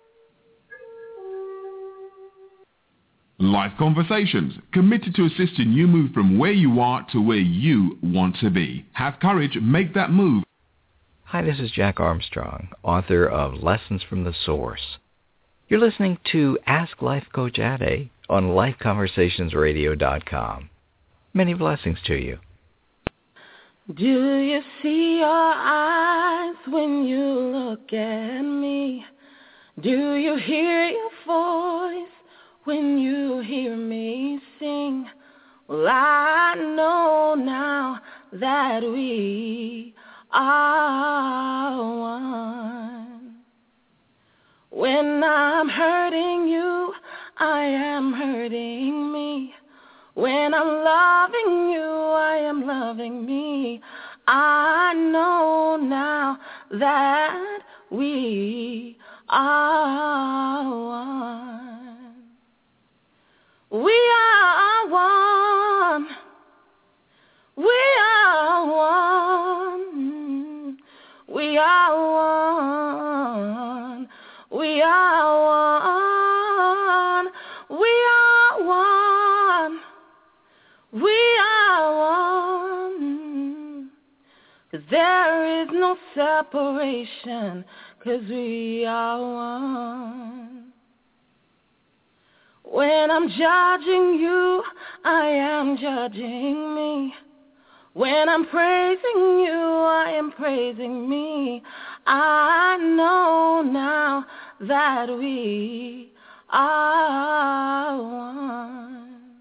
Life Conversations, committed to assisting you move from where you are to where you want to be. Have courage, make that move.
Hi, this is Jack Armstrong, author of Lessons from the Source. You're listening to Ask Life Coach Ade on life conversations radio dot com. Many blessings to you.
Do you see your eyes when you look at me? Do you hear your voice when you hear me sing? Well, I know now that we are one. When I'm hurting you, I am hurting me. When I'm loving you, I am loving me. I know now that we are one. We are one. We are one. We are one. We are one. We are one. We are one. 'Cause there is no separation, 'cause we are one. When I'm judging you, I am judging me. When I'm praising you, I am praising me. I know now that we are one.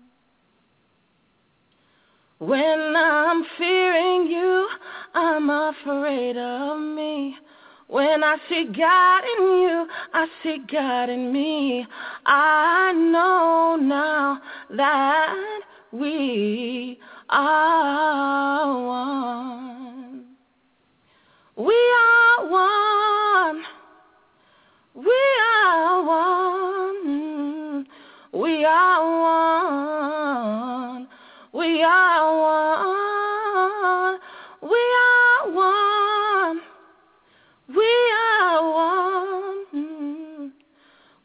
When I'm fearing you, I'm afraid of me. When I see God in you, I see God in me. I know now that we are one. We are one. We are one. We are one. We are one. We are one. We are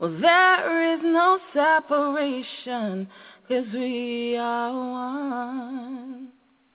Well, there is no separation, 'cause we are one.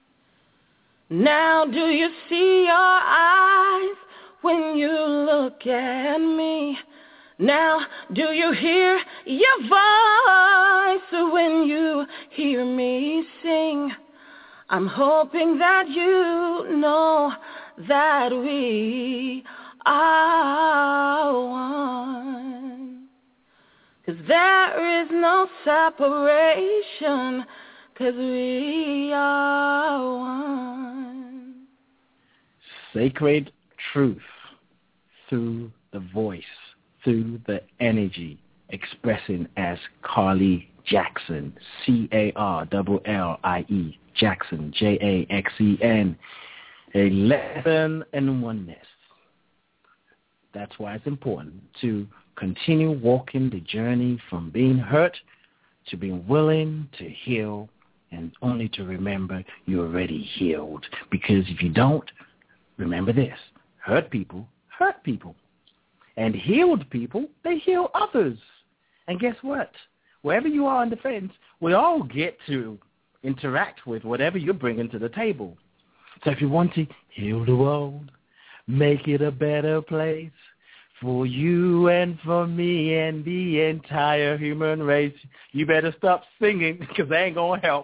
Now do you see your eyes when you look at me? Now do you hear your voice when you hear me sing? I'm hoping that you know that we are one. 'Cause there is no separation, 'cause we are one.
Sacred truth through the voice, through the energy, expressing as Carly Jackson, C A R L L I E, Jackson, J A X E N, eleven and oneness. That's why it's important to continue walking the journey from being hurt to being willing to heal, and only to remember you're already healed. Because if you don't, remember this, hurt people hurt people. And healed people, they heal others. And guess what? Wherever you are on the fence, we all get to interact with whatever you're bringing to the table. So if you want to heal the world, make it a better place for you and for me and the entire human race, you better stop singing, because they ain't going to help.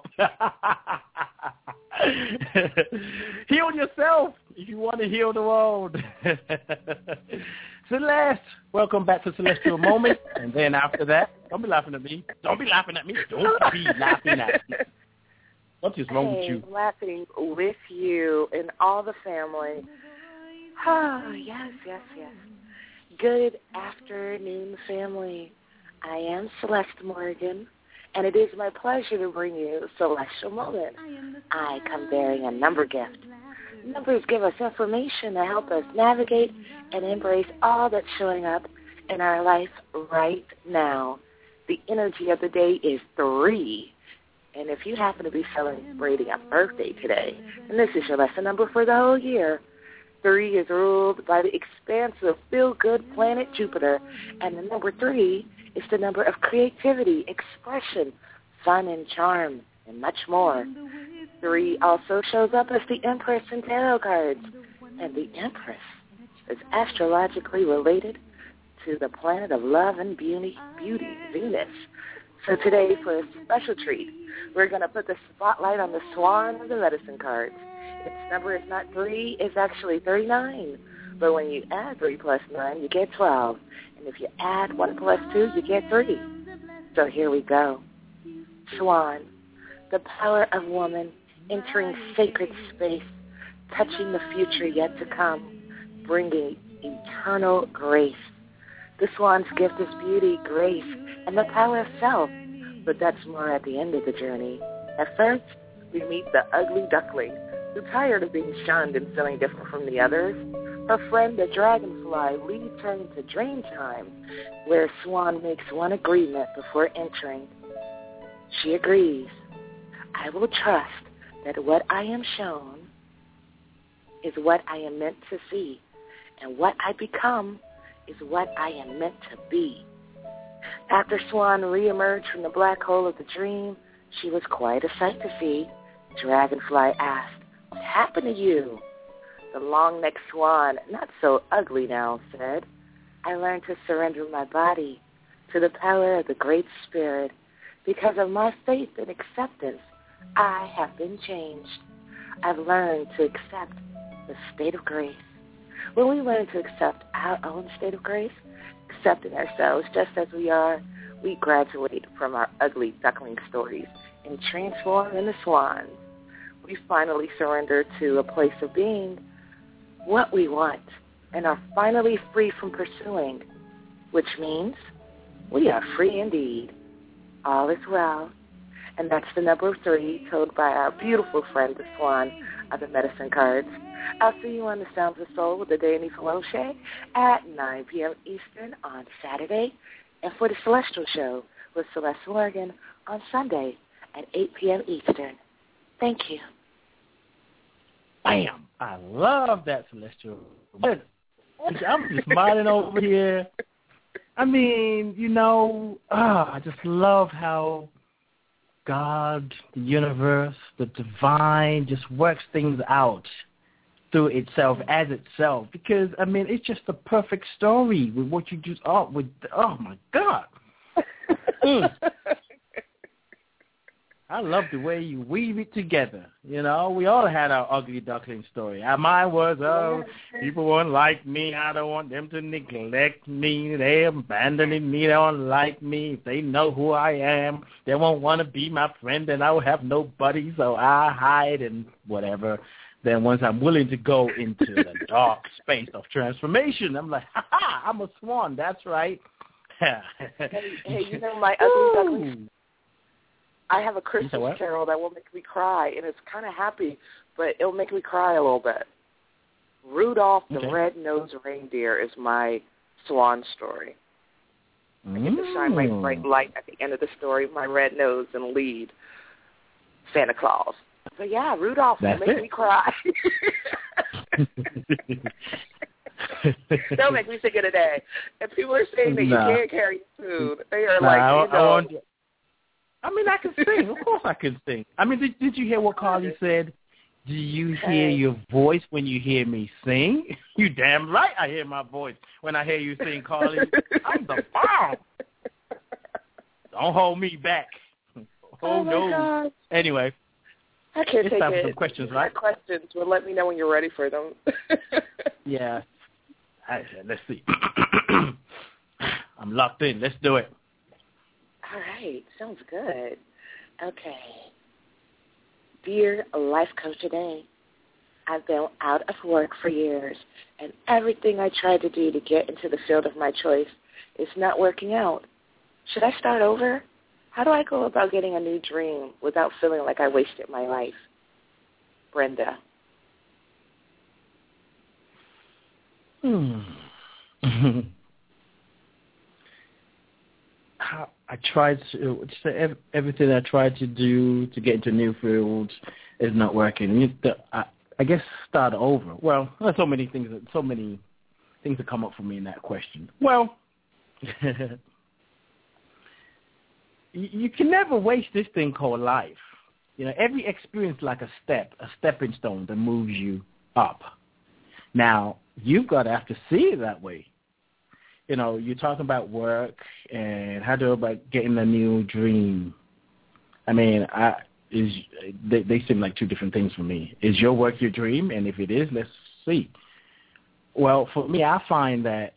Heal yourself if you want to heal the world. Celeste, welcome back to Celestial Moment. And then after that, don't be laughing at me. Don't be laughing at me. Don't be laughing at me. What is wrong
hey,
with you?
Laughing with you and all the family. Oh, yes, yes, yes. Good afternoon, family. I am Celeste Morgan, and it is my pleasure to bring you Celestial Moment. I come bearing a number gift. Numbers give us information to help us navigate and embrace all that's showing up in our life right now. The energy of the day is three. And if you happen to be celebrating a birthday today, and this is your lesson number for the whole year, three is ruled by the expansive, feel-good planet Jupiter. And the number three is the number of creativity, expression, fun, and charm, and much more. Three also shows up as the Empress in tarot cards. And the Empress is astrologically related to the planet of love and beauty, beauty, Venus. So today, for a special treat, we're going to put the spotlight on the Swan of the medicine cards. Its number is not three, it's actually thirty-nine. But when you add three plus nine, you get twelve. And if you add one plus two, you get three. So here we go. Swan, the power of woman, entering sacred space, touching the future yet to come, bringing eternal grace. The Swan's gift is beauty, grace, and the power of self. But that's more at the end of the journey. At first, we meet the ugly duckling, who, tired of being shunned and feeling different from the others, her friend, the dragonfly, leads her into dream time, where Swan makes one agreement before entering. She agrees, I will trust that what I am shown is what I am meant to see, and what I become is what I am meant to be. After Swan reemerged from the black hole of the dream, she was quite a sight to see. Dragonfly asked, what happened to you? The long-necked swan, not so ugly now, said, I learned to surrender my body to the power of the Great Spirit. Because of my faith and acceptance, I have been changed. I've learned to accept the state of grace. When we learn to accept our own state of grace, accepting ourselves just as we are, we graduate from our ugly duckling stories and transform into swans. We finally surrender to a place of being what we want and are finally free from pursuing, which means we are free indeed. All is well. And that's the number three told by our beautiful friend, the Swan of the medicine cards. I'll see you on the Sounds of Soul with the Danny Faloche at nine p.m. Eastern on Saturday, and for the Celestial Show with Celeste Morgan on Sunday at eight p.m. Eastern. Thank you.
Bam! I love that, Celestial. I'm just smiling over here. I mean, you know, ah, I just love how God, the universe, the divine just works things out through itself as itself. Because, I mean, it's just a perfect story with what you just, oh, with, oh my God. mm. I love the way you weave it together. You know, we all had our ugly duckling story. Mine was, oh, people won't like me. I don't want them to neglect me. They abandoning me. They don't like me. If they know who I am, they won't want to be my friend, and I will have nobody, so I hide and whatever. Then once I'm willing to go into the dark space of transformation, I'm like, ha-ha, I'm a swan. That's right.
hey, hey, you know my ugly duckling. I have a Christmas carol that will make me cry, and it's kind of happy, but it'll make me cry a little bit. Rudolph the okay. Red-Nosed Reindeer is my swan story. Mm. I get to shine my bright light at the end of the story, my red nose, and lead Santa Claus. So, yeah, Rudolph will make it. me cry. Don't make me sing it today. And people are saying that nah. you can't carry food. They are nah, like,
I,
you know.
I, want, I mean, I can sing. Of course I can sing. I mean, did, did you hear what Carly said? Do you hear your voice when you hear me sing? You damn right I hear my voice when I hear you sing, Carly. I'm the bomb. Don't hold me back. Oh,
oh
no.
God.
Anyway.
I can't
it's
take
time
it.
for some questions, right?
Questions. Well, let me know when you're ready for them.
yeah. I, let's see. I'm locked in. Let's do it.
All right. Sounds good. Okay. Dear Life Coach today, I've been out of work for years, and everything I tried to do to get into the field of my choice is not working out. Should I start over? How do I go about getting a new dream without feeling like I wasted my life? Brenda.
Hmm. I tried to, everything I tried to do to get into new fields is not working. I, I guess start over. Well, there's so many things, so many things that come up for me in that question. Well, you can never waste this thing called life. You know, every experience like a step, a stepping stone that moves you up. Now, you've got to have to see it that way. You know, you're talking about work and how do about getting a new dream. I mean, I is they, they seem like two different things for me. Is your work your dream? And if it is, let's see. Well, for me, I find that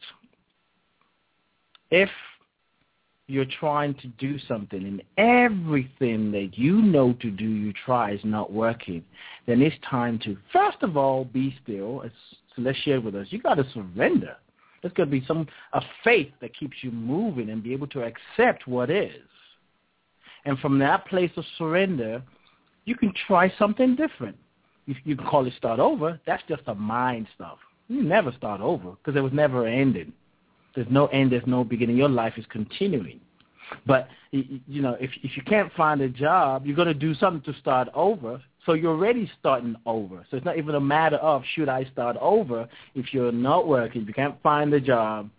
if you're trying to do something and everything that you know to do you try is not working, then it's time to, first of all, be still. As Celeste shared with us, you got to surrender. There's got to be some a faith that keeps you moving and be able to accept what is. And from that place of surrender, you can try something different. You, you can call it start over. That's just a mind stuff. You never start over because there was never an ending. There's no end. There's no beginning. Your life is continuing. But, you know, if if you can't find a job, you're going to do something to start over. So you're already starting over. So it's not even a matter of should I start over. If you're not working, if you can't find a job,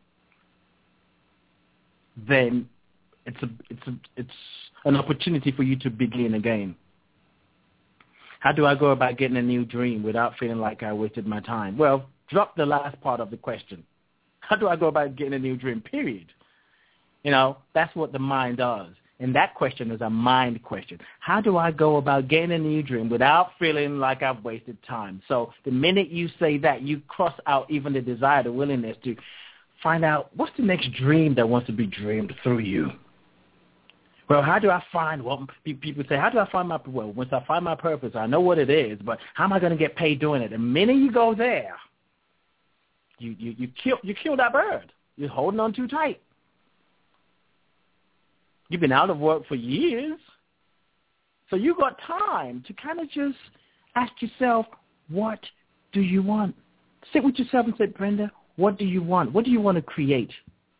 then it's a it's a, it's an opportunity for you to begin again. How do I go about getting a new dream without feeling like I wasted my time? Well, drop the last part of the question. How do I go about getting a new dream, period? You know, that's what the mind does. And that question is a mind question. How do I go about getting a new dream without feeling like I've wasted time? So the minute you say that, you cross out even the desire, the willingness to find out what's the next dream that wants to be dreamed through you. Well, how do I find, well, people say, how do I find my, well, once I find my purpose, I know what it is, but how am I going to get paid doing it? The minute you go there, you, you, you, kill, you kill that bird. You're holding on too tight. You've been out of work for years. So you got time to kind of just ask yourself, what do you want? Sit with yourself and say, Brenda, what do you want? What do you want to create?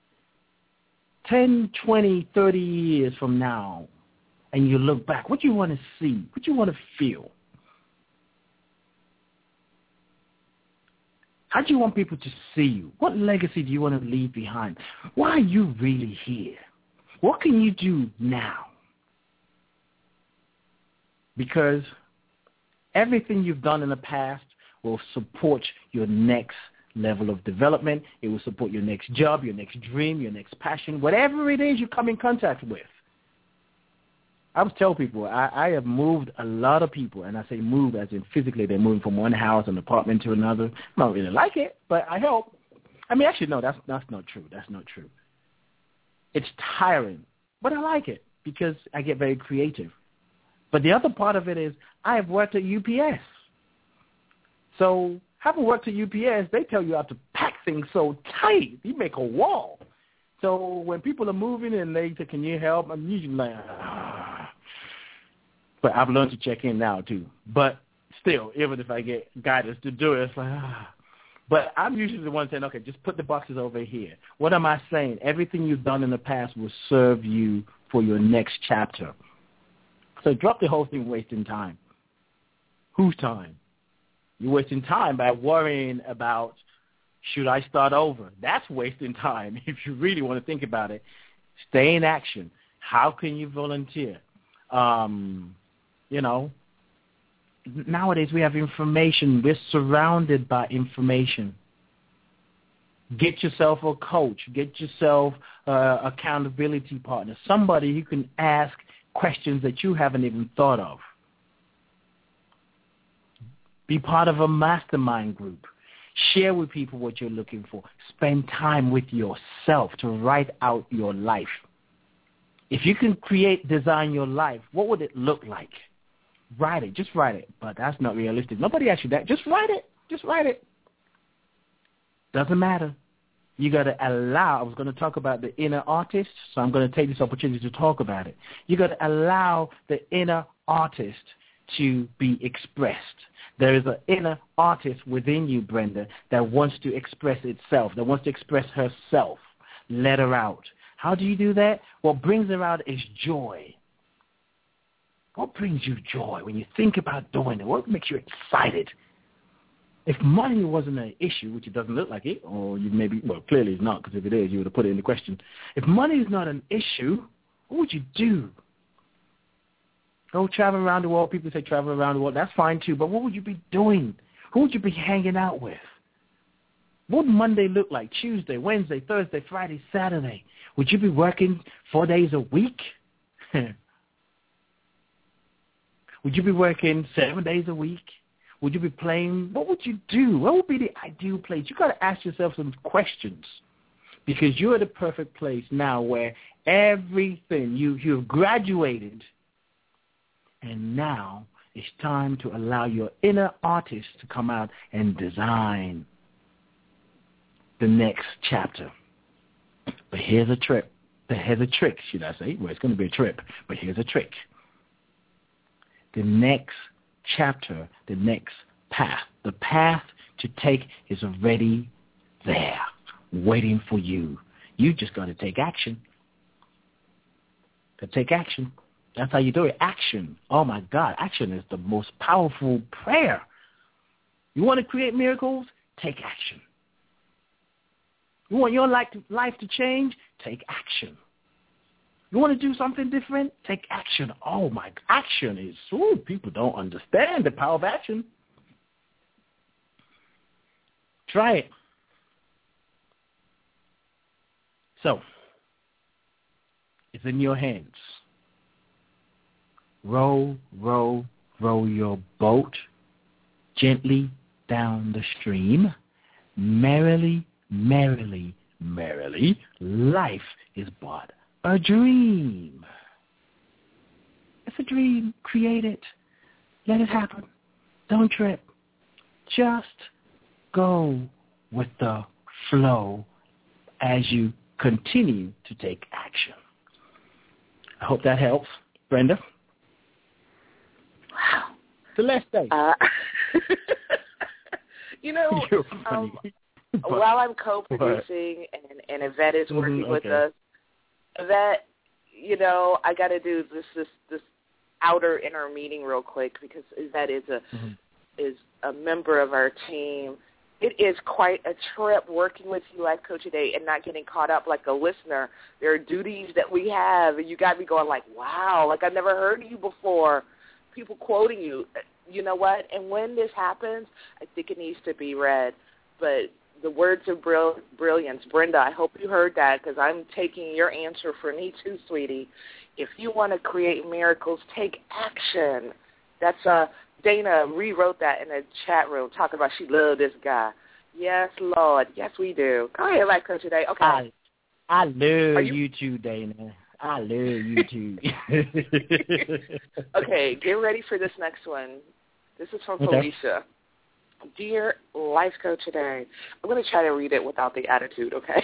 ten, twenty, thirty years from now, and you look back, what do you want to see? What do you want to feel? How do you want people to see you? What legacy do you want to leave behind? Why are you really here? What can you do now? Because everything you've done in the past will support your next level of development. It will support your next job, your next dream, your next passion, whatever it is you come in contact with. I always tell people I, I have moved a lot of people, and I say move as in physically they're moving from one house, an apartment to another. I don't really like it, but I help. I mean, actually, no, that's that's not true. That's not true. It's tiring, but I like it because I get very creative. But the other part of it is I have worked at U P S. So having worked at U P S, they tell you how to pack things so tight. You make a wall. So when people are moving and they say, can you help? I'm usually like, ah. But I've learned to check in now, too. But still, even if I get guidance to do it, it's like, ah. But I'm usually the one saying, okay, just put the boxes over here. What am I saying? Everything you've done in the past will serve you for your next chapter. So drop the whole thing wasting time. Whose time? You're wasting time by worrying about, should I start over? That's wasting time if you really want to think about it. Stay in action. How can you volunteer? Um, you know, nowadays we have information. We're surrounded by information. Get yourself a coach. Get yourself an accountability partner, somebody you can ask questions that you haven't even thought of. Be part of a mastermind group. Share with people what you're looking for. Spend time with yourself to write out your life. If you can create, design your life, what would it look like? Write it. Just write it. But that's not realistic. Nobody asked you that. Just write it. Just write it. Doesn't matter. You got to allow. I was going to talk about the inner artist, so I'm going to take this opportunity to talk about it. You got to allow the inner artist to be expressed. There is an inner artist within you, Brenda, that wants to express itself, that wants to express herself. Let her out. How do you do that? What brings her out is joy. What brings you joy when you think about doing it? What makes you excited? If money wasn't an issue, which it doesn't look like it, or you maybe, well, clearly it's not, because if it is, you would have put it in the question. If money is not an issue, what would you do? Go travel around the world. People say travel around the world. That's fine, too. But what would you be doing? Who would you be hanging out with? What would Monday look like? Tuesday, Wednesday, Thursday, Friday, Saturday? Would you be working four days a week? Would you be working seven days a week? Would you be playing? What would you do? What would be the ideal place? You got to ask yourself some questions, because you're at the perfect place now where everything, you, you've graduated, and now it's time to allow your inner artist to come out and design the next chapter. But here's a trip. Here's a trick, should I say? Well, it's going to be a trip, but here's a trick. The next chapter, the next path, the path to take is already there, waiting for you. You just got to take action. Got to take action. That's how you do it. Action. Oh, my God. Action is the most powerful prayer. You want to create miracles? Take action. You want your life to, life to change? Take action. You want to do something different? Take action. Oh, my, action is, ooh, people don't understand the power of action. Try it. So, it's in your hands. Row, row, row your boat gently down the stream. Merrily, merrily, merrily, life is but a dream. It's a dream. Create it. Let it happen. Don't trip. Just go with the flow as you continue to take action. I hope that helps. Brenda?
Wow.
Celeste.
Uh, you know, um, while I'm co-producing and, and Yvette is working
mm-hmm,
with
okay.
us, Yvette, you know, I got to do this this this outer inner meeting real quick, because Yvette is a mm-hmm. is a member of our team, It is quite a trip working with you, Life Coach Today, and not getting caught up like a listener. There are duties that we have, and you got me going like, wow, like I've never heard of you before. People quoting you. You know what? And when this happens, I think it needs to be read. But the words of brill- brilliance, Brenda, I hope you heard that because I'm taking your answer for me too, sweetie. If you want to create miracles, take action. That's uh, Dana rewrote that in the chat room, talking about she loved this guy. Yes, Lord. Yes, we do. Go ahead, Life Coach Today. Okay.
I, I love
you-,
you too, Dana. I love you too.
Okay, get ready for this next one. This is from
Okay.
Felicia. Dear Life Coach Today, I'm going to try to read it without the attitude, okay?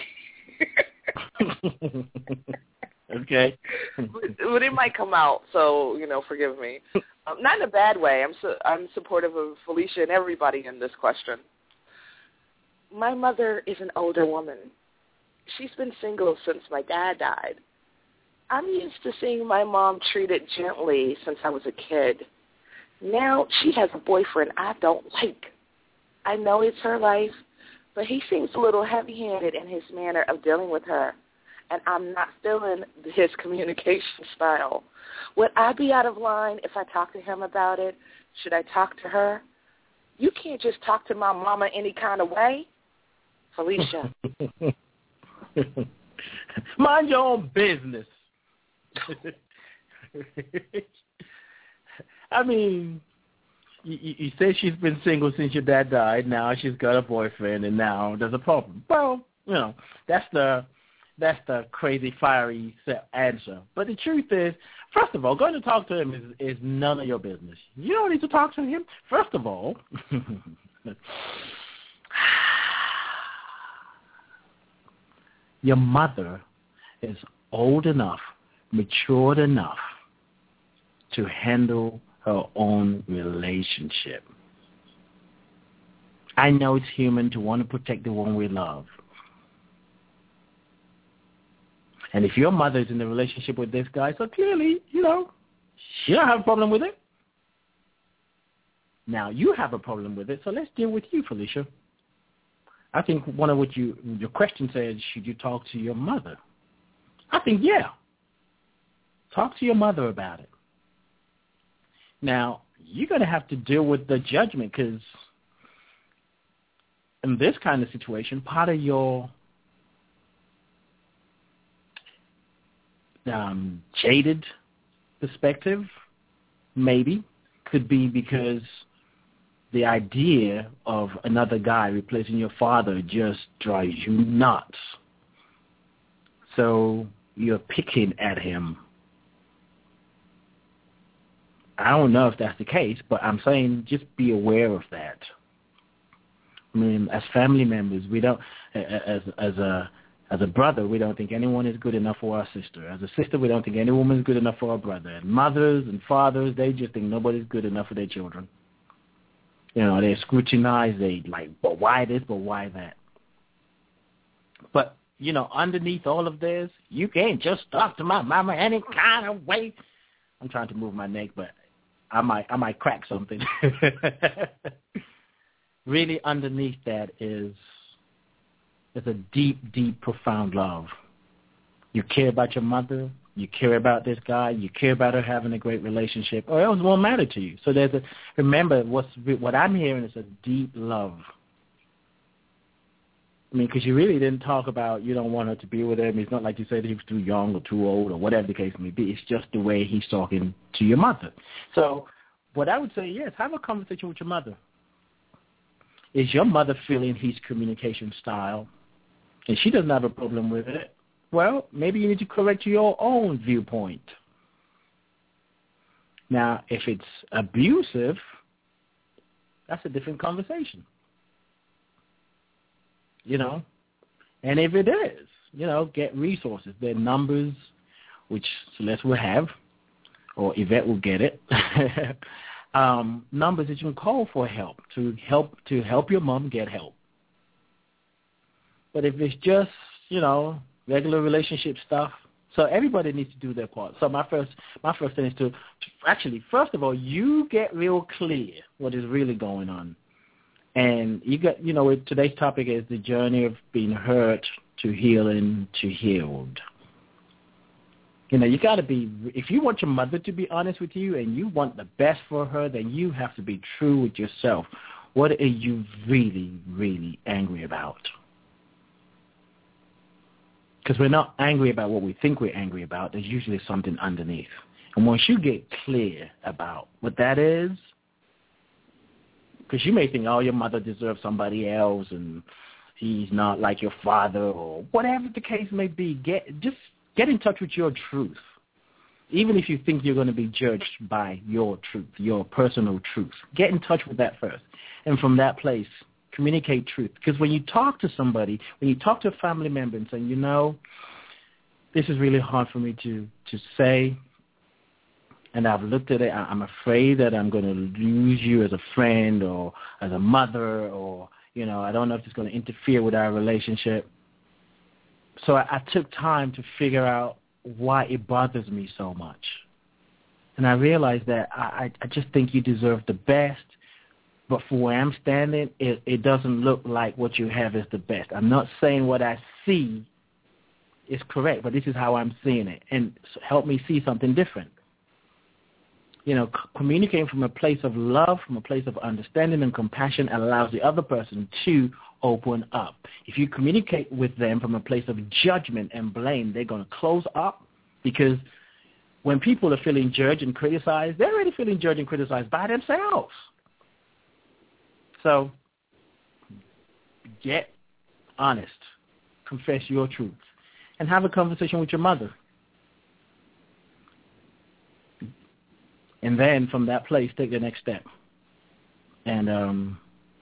Okay.
But it might come out, so, you know, forgive me. Um, not in a bad way. I'm su- I'm supportive of Felicia and everybody in this question. My mother is an older woman. She's been single since my dad died. I'm used to seeing my mom treated gently since I was a kid. Now she has a boyfriend I don't like. I know it's her life, but he seems a little heavy-handed in his manner of dealing with her, and I'm not feeling his communication style. Would I be out of line if I talked to him about it? Should I talk to her? You can't just talk to my mama any kind of way. Felicia.
Mind your own business. I mean, you, you say she's been single since your dad died. Now she's got a boyfriend, and now there's a problem. Well, you know, that's the that's the crazy, fiery answer. But the truth is, first of all, going to talk to him is, is none of your business. You don't need to talk to him. First of all, your mother is old enough, matured enough to handle her own relationship. I know it's human to want to protect the one we love. And if your mother is in a relationship with this guy, so clearly, you know, she don't have a problem with it. Now, you have a problem with it, so let's deal with you, Felicia. I think one of what you, your question said, should you talk to your mother? I think, yeah. Talk to your mother about it. Now, you're going to have to deal with the judgment because in this kind of situation, part of your um, jaded perspective maybe could be because the idea of another guy replacing your father just drives you nuts. So you're picking at him. I don't know if that's the case, but I'm saying just be aware of that. I mean, as family members, we don't, as as a as a brother, we don't think anyone is good enough for our sister. As a sister, we don't think any woman is good enough for our brother. And mothers and fathers, they just think nobody's good enough for their children. You know, they scrutinize, they like, but why this, but why that? But, you know, underneath all of this, you can't just talk to my mama any kind of way. I'm trying to move my neck, but I might I might crack something. Really underneath that is is a deep, deep, profound love. You care about your mother. You care about this guy. You care about her having a great relationship, or else it won't matter to you. So there's a remember what's what I'm hearing is a deep love. I mean, because you really didn't talk about you don't want her to be with him. It's not like you said he was too young or too old or whatever the case may be. It's just the way he's talking to your mother. So what I would say, yes, have a conversation with your mother. Is your mother feeling his communication style? And she doesn't have a problem with it. Well, maybe you need to correct your own viewpoint. Now, if it's abusive, that's a different conversation. You know, and if it is, you know, get resources. There are numbers, which Celeste will have, or Yvette will get it. um, numbers that you can call for help to help to help your mom get help. But if it's just, you know, regular relationship stuff, so everybody needs to do their part. So my first my first thing is to, to actually, first of all, you get real clear what is really going on. And you got, you know, today's topic is the journey of being hurt to healing to healed. You know, you got to be, if you want your mother to be honest with you and you want the best for her, then you have to be true with yourself. What are you really, really angry about? Because we're not angry about what we think we're angry about. There's usually something underneath. And once you get clear about what that is, because you may think, oh, your mother deserves somebody else and he's not like your father or whatever the case may be, get just get in touch with your truth. Even if you think you're going to be judged by your truth, your personal truth, get in touch with that first. And from that place, communicate truth. Because when you talk to somebody, when you talk to a family member and say, you know, this is really hard for me to, to say, and I've looked at it, I'm afraid that I'm going to lose you as a friend or as a mother or, you know, I don't know if it's going to interfere with our relationship. So I, I took time to figure out why it bothers me so much. And I realized that I, I just think you deserve the best, but for where I'm standing, it, it doesn't look like what you have is the best. I'm not saying what I see is correct, but this is how I'm seeing it. And help me see something different. You know, c- communicating from a place of love, from a place of understanding and compassion allows the other person to open up. If you communicate with them from a place of judgment and blame, they're going to close up, because when people are feeling judged and criticized, they're already feeling judged and criticized by themselves. So get honest, confess your truth, and have a conversation with your mother. And then from that place, take the next step. And um,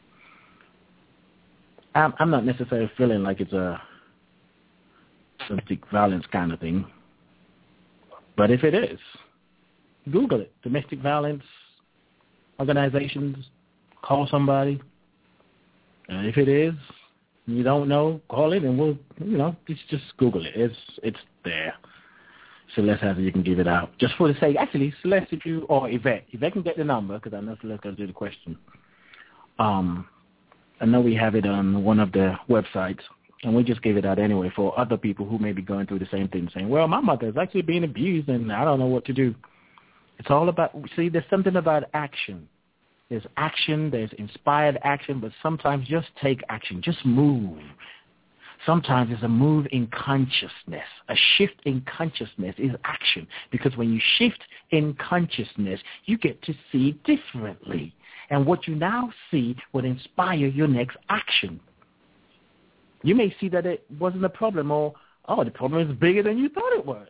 I'm, I'm not necessarily feeling like it's a domestic violence kind of thing. But if it is, Google it. Domestic violence organizations, call somebody. And if it is, you don't know, call it, and we'll, you know, just, just Google it. It's it's there. Celeste has it. You can give it out. Just for the sake, actually, Celeste, if you, or Yvette, Yvette can get the number, because I know Celeste can do the question. Um, I know we have it on one of the websites, and we just gave it out anyway for other people who may be going through the same thing, saying, well, my mother is actually being abused, and I don't know what to do. It's all about, see, there's something about action. There's action, there's inspired action, but sometimes just take action. Just move. Sometimes it's a move in consciousness. A shift in consciousness is action, because when you shift in consciousness, you get to see differently. And what you now see will inspire your next action. You may see that it wasn't a problem, or, oh, the problem is bigger than you thought it was.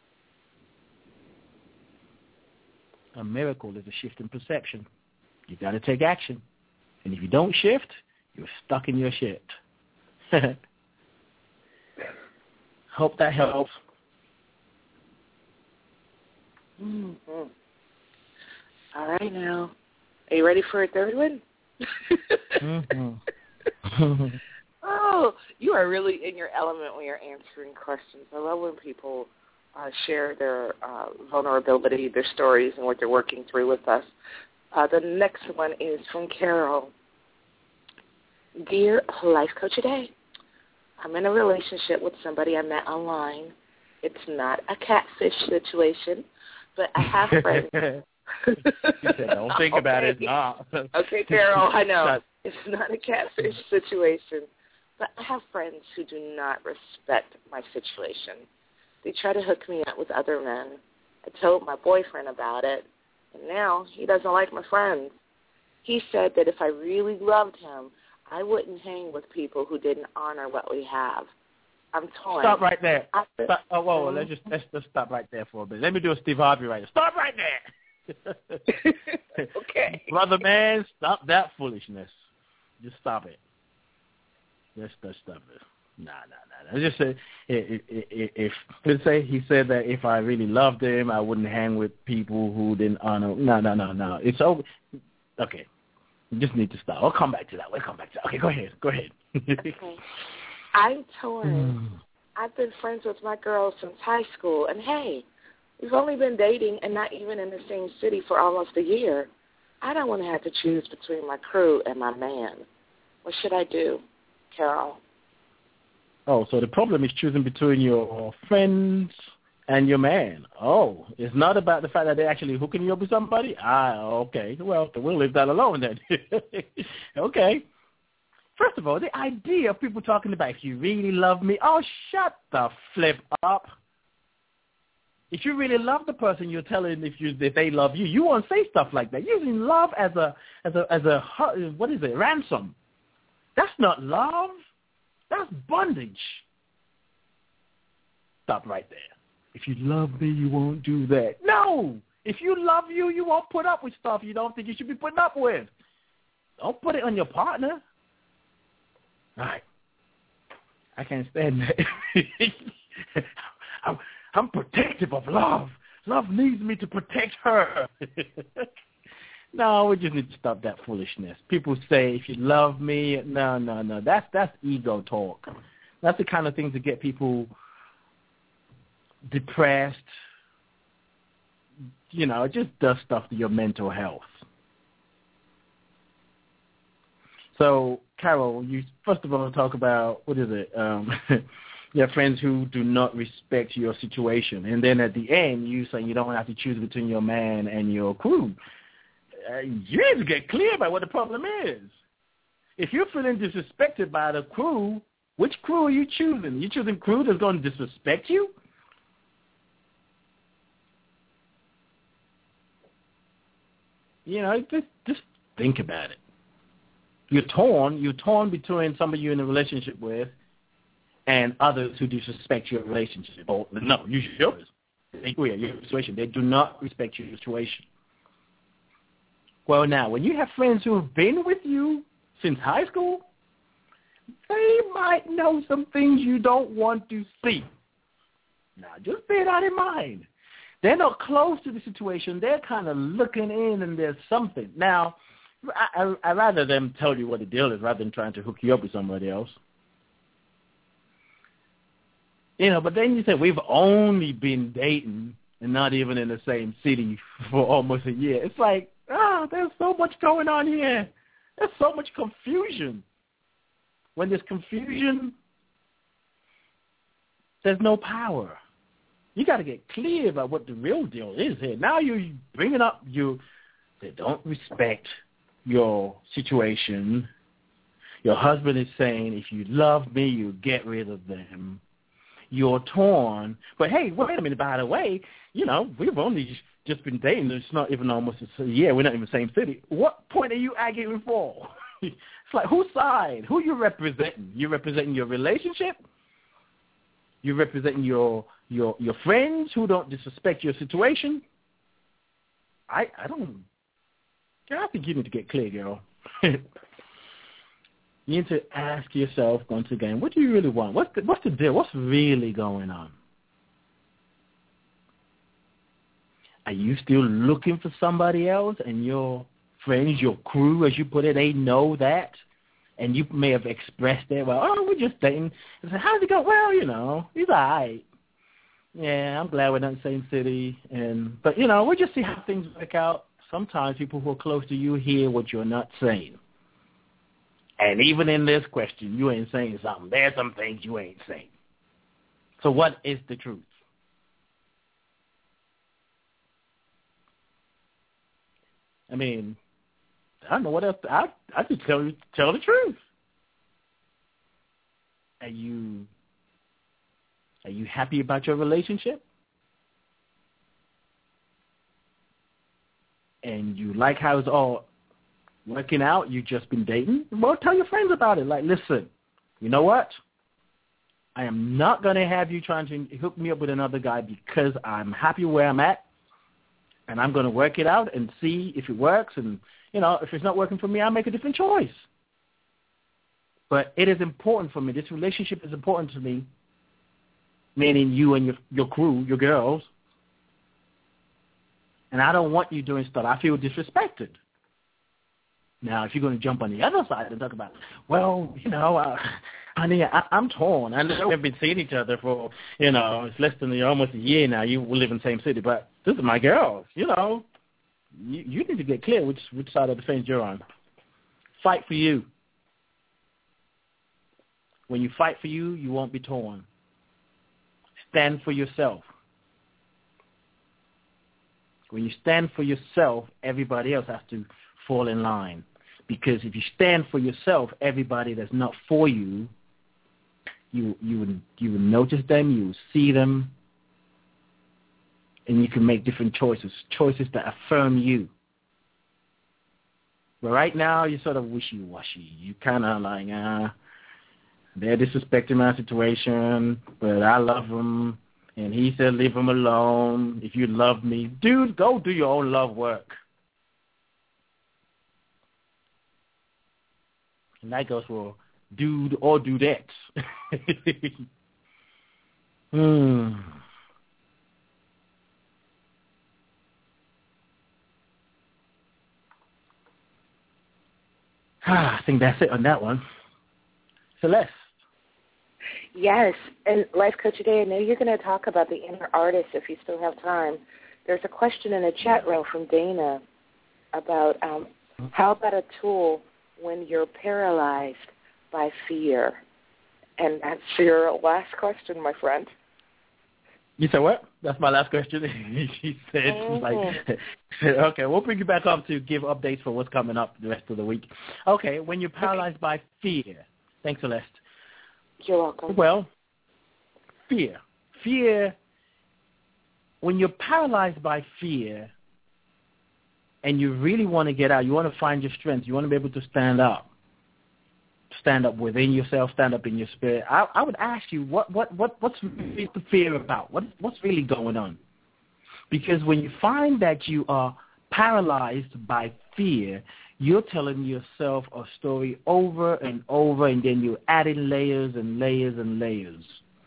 A miracle is a shift in perception. You got to take action. And if you don't shift, you're stuck in your shit. Hope that helps.
Mm-hmm. All right, now. Are you ready for a third one?
mm-hmm.
Oh, you are really in your element when you're answering questions. I love when people uh, share their uh, vulnerability, their stories, and what they're working through with us. Uh, the next one is from Carol. Dear Life Coach Today, I'm in a relationship with somebody I met online. It's not a catfish situation, but I have friends.
She said, don't think
okay.
about it. Nah.
Okay, Carol, I know. It's not a catfish situation, but I have friends who do not respect my situation. They try to hook me up with other men. I told my boyfriend about it, and now he doesn't like my friends. He said that if I really loved him, I wouldn't hang with people who didn't honor what we have. I'm torn.
Stop right there.
I,
Stop. Oh, whoa, whoa, let's just let's just stop right there for a bit. Let me do a Steve Harvey right there. Stop right there.
Okay.
Brother man, stop that foolishness. Just stop it. Just, just stop it. Nah, nah, nah. I just say if, if, if let's say he said that if I really loved him, I wouldn't hang with people who didn't honor. No, no, no, no. It's over. Okay. You just need to stop. I'll come back to that. We'll come back to that. Okay, go ahead. Go ahead.
Okay. I'm torn. I've been friends with my girl since high school, and hey, we've only been dating and not even in the same city for almost a year. I don't want to have to choose between my crew and my man. What should I do, Carol?
Oh, so the problem is choosing between your friends and your man. Oh, it's not about the fact that they're actually hooking you up with somebody? Ah, okay. Well, we'll leave that alone then. Okay. First of all, the idea of people talking about if you really love me, oh, shut the flip up. If you really love the person you're telling if you if they love you, you won't say stuff like that. Using love as a as a as a what is it? Ransom. That's not love. That's bondage. Stop right there. If you love me, you won't do that. No. If you love you, you won't put up with stuff you don't think you should be putting up with. Don't put it on your partner. All right. I can't stand that. I'm, I'm protective of love. Love needs me to protect her. No, we just need to stop that foolishness. People say, if you love me, no, no, no. That's that's ego talk. That's the kind of things that get people depressed. You know, it just does stuff to your mental health. So, Carol, you first of all talk about, what is it? Um, you have friends who do not respect your situation. And then at the end, you say you don't have to choose between your man and your crew. Uh, you need to get clear about what the problem is. If you're feeling disrespected by the crew, which crew are you choosing? You choosing crew that's going to disrespect you? You know, just, just think about it. You're torn. You're torn between somebody you're in a relationship with and others who disrespect your relationship. Or, no, you yours. Your situation. They do not respect your situation. Well, now, when you have friends who have been with you since high school, they might know some things you don't want to see. Now, just bear that in mind. They're not close to the situation. They're kind of looking in, and there's something. Now, I, I, I'd rather them tell you what the deal is rather than trying to hook you up with somebody else. You know, but then you say, we've only been dating and not even in the same city for almost a year. It's like, ah, there's so much going on here. There's so much confusion. When there's confusion, there's no power. You got to get clear about what the real deal is here. Now you're bringing up you. They don't respect your situation. Your husband is saying, if you love me, you get rid of them. You're torn. But, hey, wait a minute, by the way, you know, we've only just been dating. It's not even almost a year. We're not in the same city. What point are you arguing for? It's like, whose side? Who you representing? You representing your relationship? You representing your your your friends who don't disrespect your situation? I I don't. I think you need to get clear, girl. You need to ask yourself once again, what do you really want? What's the, what's the deal? What's really going on? Are you still looking for somebody else, and your friends, your crew, as you put it, they know that? And you may have expressed it, well, oh, we're just dating. I said, how's it go? Well, you know, he's all right. Yeah, I'm glad we're not in the same city. And But, you know, we'll just see how things work out. Sometimes people who are close to you hear what you're not saying. And even in this question, you ain't saying something. There's some things you ain't saying. So what is the truth? I mean, I don't know what else. To, I I just tell you tell the truth. Are you are you happy about your relationship? And you like how it's all working out? You've just been dating? Well, tell your friends about it. Like, listen, you know what? I am not going to have you trying to hook me up with another guy because I'm happy where I'm at. And I'm going to work it out and see if it works. And, you know, if it's not working for me, I'll make a different choice. But it is important for me. This relationship is important to me, meaning you and your, your crew, your girls. And I don't want you doing stuff. I feel disrespected. Now, if you're going to jump on the other side and talk about, well, you know, uh, honey, I, I'm torn. I know we've been seeing each other for, you know, it's less than almost a year now. You live in the same city, but this is my girl, you know. you, you need to get clear which which side of the fence you're on. Fight for you. When you fight for you, you won't be torn. Stand for yourself. When you stand for yourself, everybody else has to fall in line. Because if you stand for yourself, everybody that's not for you, you you would you would notice them, you would see them, and you can make different choices, choices that affirm you. But right now, you're sort of wishy-washy. You kind of like, ah, they're disrespecting my situation, but I love them. And he said, leave them alone. If you love me, dude, go do your own love work. And that goes for dude or dudettes. hmm. I think that's it on that one. Celeste.
Yes, and Life Coach today, I know you're going to talk about the inner artist if you still have time. There's a question in the chat room from Dana about um, how about a tool when you're paralyzed by fear? And that's your last question, my friend.
You said what? That's my last question. She said, mm-hmm. like, okay, we'll bring you back up to give updates for what's coming up the rest of the week. Okay, when you're paralyzed okay. by fear. Thanks, Celeste.
You're welcome.
Well, fear. Fear, when you're paralyzed by fear and you really want to get out, you want to find your strength, you want to be able to stand up, stand up within yourself, stand up in your spirit, I, I would ask you, what, what, what, what's really the fear about? What, what's really going on? Because when you find that you are paralyzed by fear, you're telling yourself a story over and over, and then you're adding layers and layers and layers.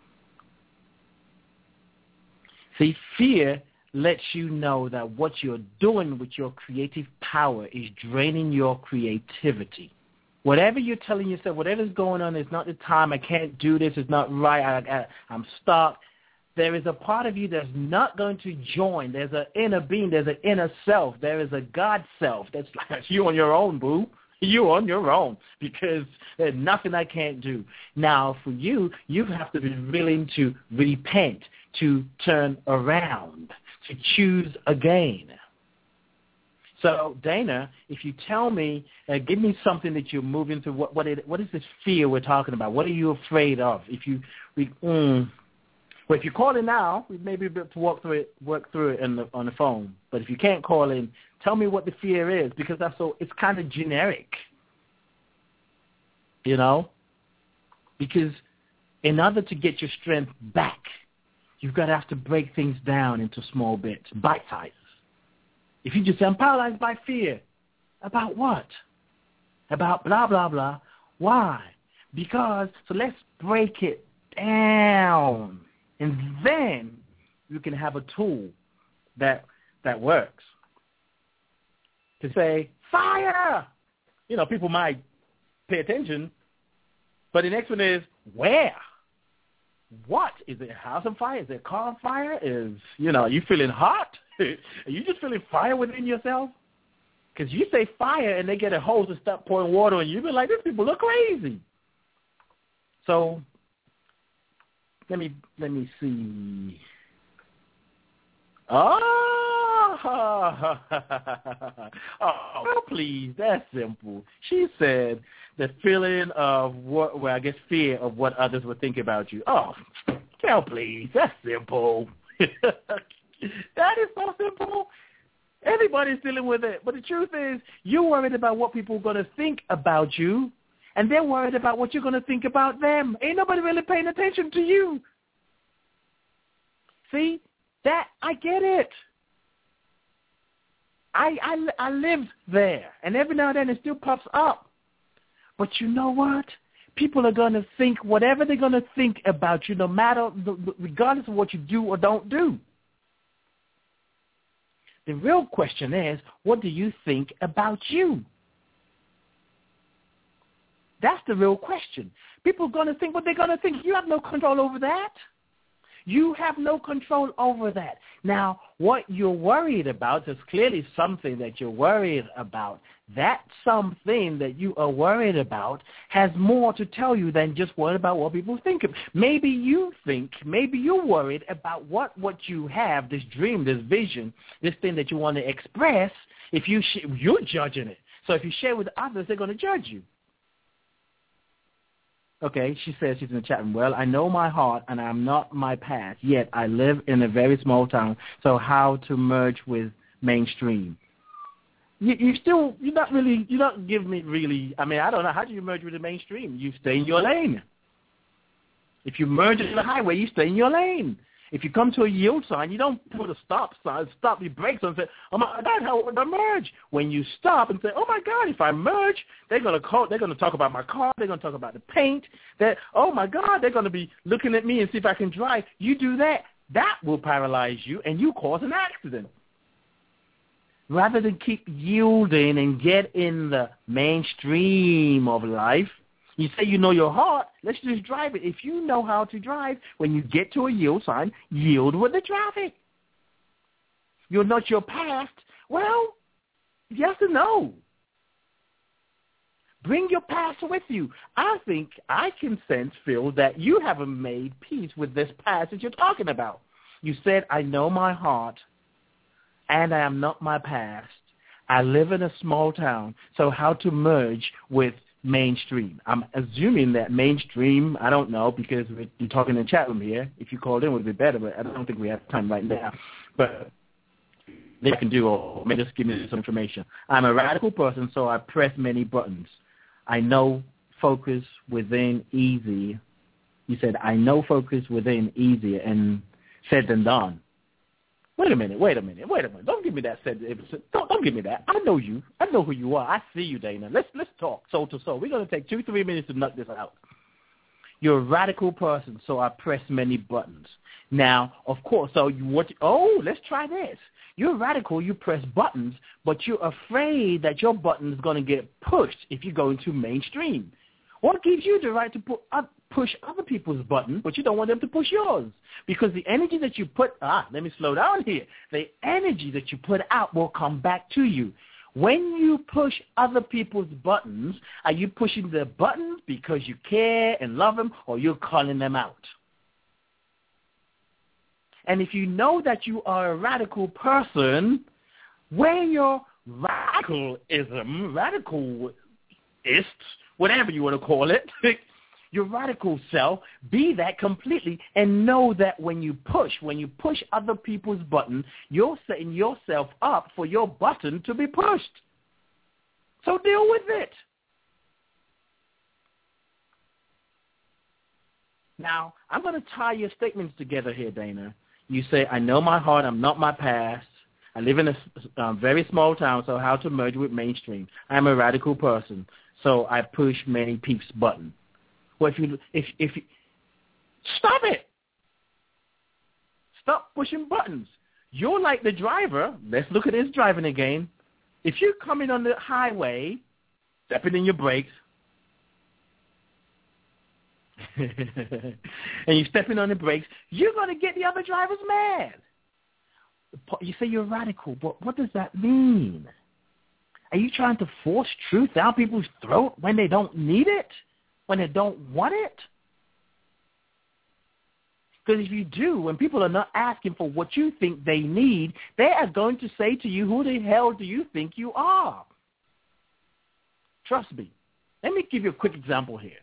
See, fear lets you know that what you're doing with your creative power is draining your creativity. Whatever you're telling yourself, whatever's going on, it's not the time, I can't do this, it's not right, I, I, I'm stuck. There is a part of you that's not going to join. There's an inner being. There's an inner self. There is a God self. That's like you on your own, boo. You on your own because there's nothing I can't do. Now, for you, you have to be willing to repent, to turn around, to choose again. So, Dana, if you tell me, uh, give me something that you're moving through, what, what, it, what is this fear we're talking about? What are you afraid of? If you, we, mm, Well, if you call in now, we may be able to walk through it, work through it in the, on the phone. But if you can't call in, tell me what the fear is, because that's so it's kind of generic, you know. Because in order to get your strength back, you've got to have to break things down into small bits, bite sizes. If you just say, I'm paralyzed by fear, about what? About blah blah blah. Why? Because so let's break it down. And then you can have a tool that that works. To say, fire! You know, people might pay attention, but the next one is, where? What? Is it a house on fire? Is it a car on fire? Is, you know, are you feeling hot? Are you just feeling fire within yourself? Because you say fire and they get a hose and start pouring water on you. You'll be like, these people look crazy. So Let me let me see. Oh, oh, please, that's simple. She said the feeling of what, well, I guess fear of what others would think about you. Oh, hell, please, that's simple. That is so simple. Everybody's dealing with it. But the truth is, you're worried about what people are going to think about you, and they're worried about what you're going to think about them. Ain't nobody really paying attention to you. See, that, I get it. I, I, I lived there, and every now and then it still pops up. But you know what? People are going to think whatever they're going to think about you, no matter, regardless of what you do or don't do. The real question is, what do you think about you? That's the real question. People are going to think what they're going to think. You have no control over that. You have no control over that. Now, what you're worried about is clearly something that you're worried about. That something that you are worried about has more to tell you than just worried about what people think of. Maybe you think, maybe you're worried about what, what you have, this dream, this vision, this thing that you want to express. If you sh- you're judging it. So if you share with others, they're going to judge you. Okay, she says, she's in the chat room, well, I know my heart and I'm not my past, yet I live in a very small town, so how to merge with mainstream? You, you still, you're not really, you don't give me really, I mean, I don't know, how do you merge with the mainstream? You stay in your lane. If you merge in the highway, you stay in your lane. If you come to a yield sign, you don't put a stop sign, stop your brakes and say, oh my God, how would I merge? When you stop and say, oh my God, if I merge, they're gonna call, they're gonna talk about my car, they're gonna talk about the paint. That oh my God, they're gonna be looking at me and see if I can drive. You do that, that will paralyze you, and you cause an accident. Rather than keep yielding and get in the mainstream of life, you say you know your heart, let's just drive it. If you know how to drive, when you get to a yield sign, yield with the traffic. You're not your past. Well, yes and no. Bring your past with you. I think I can sense, Phil, that you haven't made peace with this past that you're talking about. You said, I know my heart, and I am not my past. I live in a small town, so how to merge with mainstream. I'm assuming that mainstream, I don't know, because we're talking in the chat room here. If you called in, it would be better, but I don't think we have time right now. But they can do, or maybe just give me some information. I'm a radical person, so I press many buttons. I know focus within easy. You said, I know focus within easier and said than done. Wait a minute, wait a minute, wait a minute. Don't give me that. Said Don't, don't give me that. I know you. I know who you are. I see you, Dana. Let's let's talk soul to soul. We're going to take two, three minutes to nut this out. You're a radical person, so I press many buttons. Now, of course, so you what? Oh, let's try this. You're radical. You press buttons, but you're afraid that your button is going to get pushed if you go into mainstream. What gives you the right to put up? Push other people's button, but you don't want them to push yours. Because the energy that you put, ah, let me slow down here. The energy that you put out will come back to you. When you push other people's buttons, are you pushing their buttons because you care and love them, or you're calling them out? And if you know that you are a radical person, where your radicalism, radicalist, whatever you want to call it, your radical self, be that completely, and know that when you push, when you push other people's button, you're setting yourself up for your button to be pushed. So deal with it. Now, I'm going to tie your statements together here, Dana. You say, I know my heart, I'm not my past. I live in a uh, very small town, so how to merge with mainstream. I'm a radical person, so I push many peeps' button. Well, if you, if, if you, stop it. Stop pushing buttons. You're like the driver. Let's look at this driving again. If you're coming on the highway, stepping in your brakes, and you're stepping on the brakes, you're going to get the other drivers mad. You say you're radical, but what does that mean? Are you trying to force truth down people's throat when they don't need it? When they don't want it? Because if you do, when people are not asking for what you think they need, they are going to say to you, who the hell do you think you are? Trust me. Let me give you a quick example here.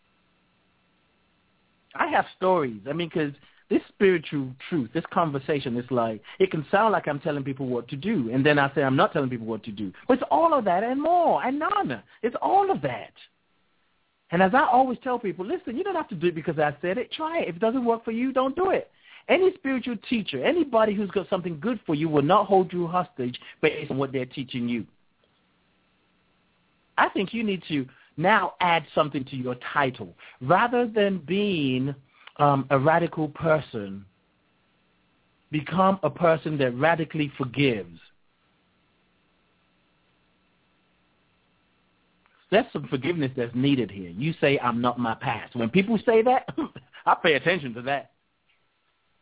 I have stories. I mean, because this spiritual truth, this conversation is like, it can sound like I'm telling people what to do. And then I say I'm not telling people what to do. But it's all of that and more and none. It's all of that. And as I always tell people, listen, you don't have to do it because I said it. Try it. If it doesn't work for you, don't do it. Any spiritual teacher, anybody who's got something good for you will not hold you hostage based on what they're teaching you. I think you need to now add something to your title. Rather than being um, a radical person, become a person that radically forgives. There's some forgiveness that's needed here. You say, I'm not my past. When people say that, I pay attention to that.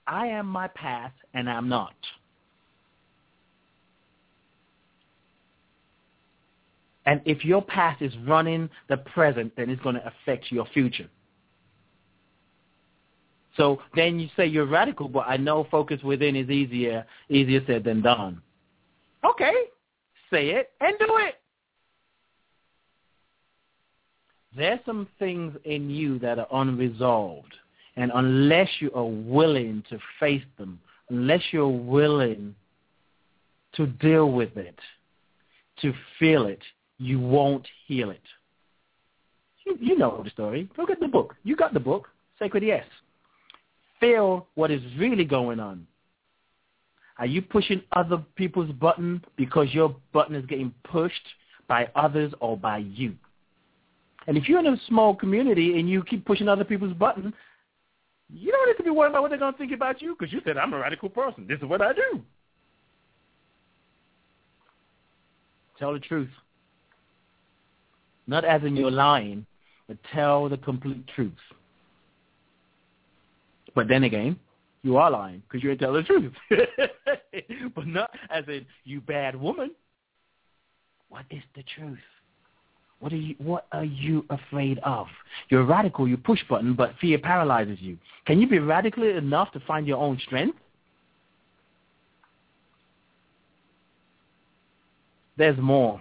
I am my past and I'm not. And if your past is running the present, then it's going to affect your future. So then you say you're radical, but I know focus within is easier, easier said than done. Okay, say it and do it. There's some things in you that are unresolved. And unless you are willing to face them, unless you're willing to deal with it, to feel it, you won't heal it. You, you know the story. Go get the book. You got the book, Sacred Yes. Feel what is really going on. Are you pushing other people's button because your button is getting pushed by others or by you? And if you're in a small community and you keep pushing other people's button, you don't need to be worried about what they're going to think about you because you said, I'm a radical person. This is what I do. Tell the truth. Not as in you're lying, but tell the complete truth. But then again, you are lying because you ain't telling the truth. But not as in, you bad woman. What is the truth? What are you, what are you afraid of? You're radical, you push button, but fear paralyzes you. Can you be radical enough to find your own strength? There's more.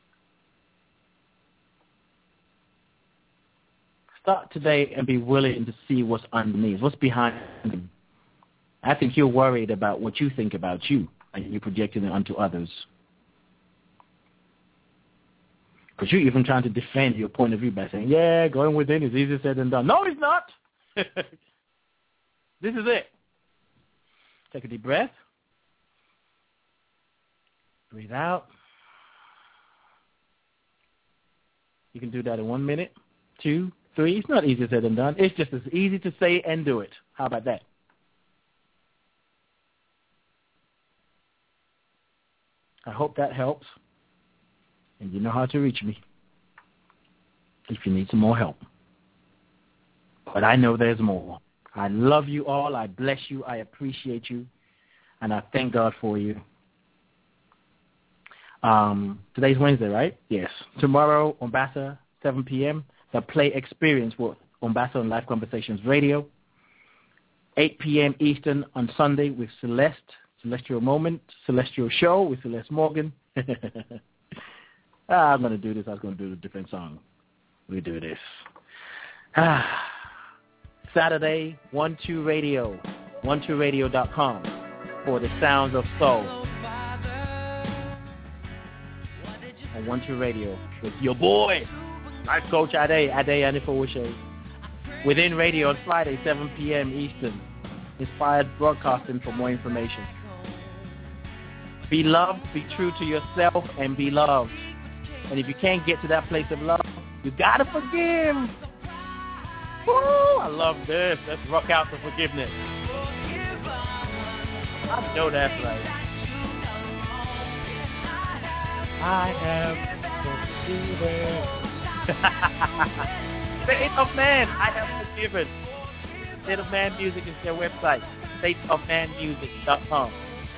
Start today and be willing to see what's underneath, what's behind you. I think you're worried about what you think about you, and you're projecting it onto others. Because you're even trying to defend your point of view by saying, yeah, going within is easier said than done. No, it's not. This is it. Take a deep breath. Breathe out. You can do that in one minute, two, three. It's not easier said than done. It's just as easy to say and do it. How about that? I hope that helps. And you know how to reach me if you need some more help. But I know there's more. I love you all. I bless you. I appreciate you. And I thank God for you. Um, today's Wednesday, right? Yes. Tomorrow, Ombassa, seven p.m., the Play Experience with Ombassa on Live Conversations Radio. eight p.m. Eastern on Sunday with Celeste, Celestial Moment, Celestial Show with Celeste Morgan. Ah, I'm going to do this. I was going to do a different song. We do this. Ah, Saturday, one two Radio, one two radio dot com for the Sounds of Soul. On one two Radio with your boy, Life Coach Ade, Ade Anifowoshe. Within Radio on Friday, seven p.m. Eastern. Inspired Broadcasting for more information. Be loved, be true to yourself, and be loved. And if you can't get to that place of love, you gotta forgive. Woo! I love this. Let's rock out to forgiveness. I know that's right. I have forgiven. State of Man, I have forgiven. State of Man Music is their website. state of man music dot com.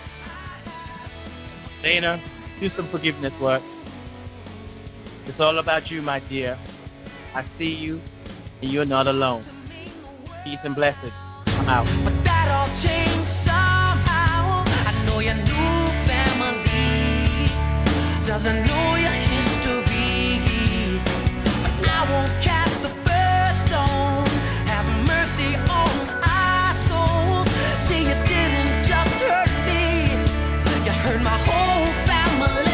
Dana, do some forgiveness work. It's all about you, my dear. I see you, and you're not alone. Peace and blessings. I'm out.
But that all changed somehow. I know your new family doesn't know your history. But I won't cast the first stone. Have mercy on our souls. See, you didn't just hurt me. You hurt my whole family.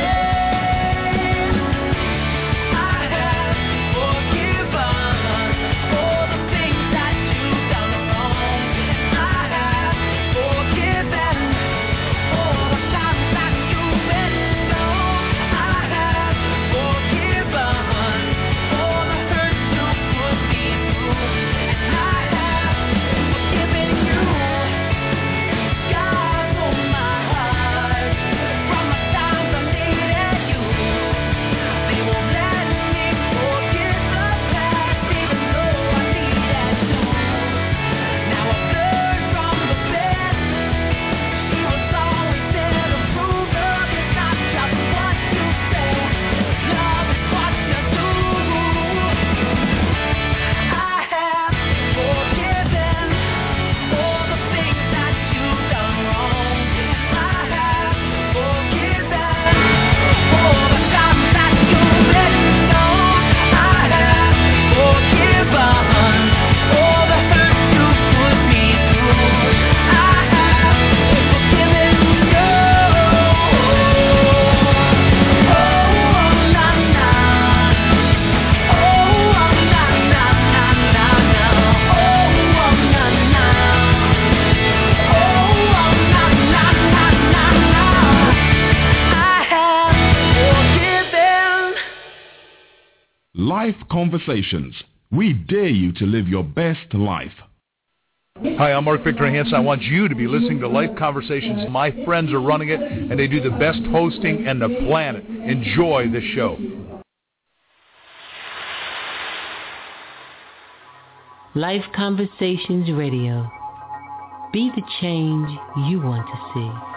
I have
Life Conversations. We dare you to live your best life.
Hi, I'm Mark Victor Hansen. I want you to be listening to Life Conversations. My friends are running it, and they do the best hosting on the planet. Enjoy the show.
Life Conversations Radio. Be the change you want to see.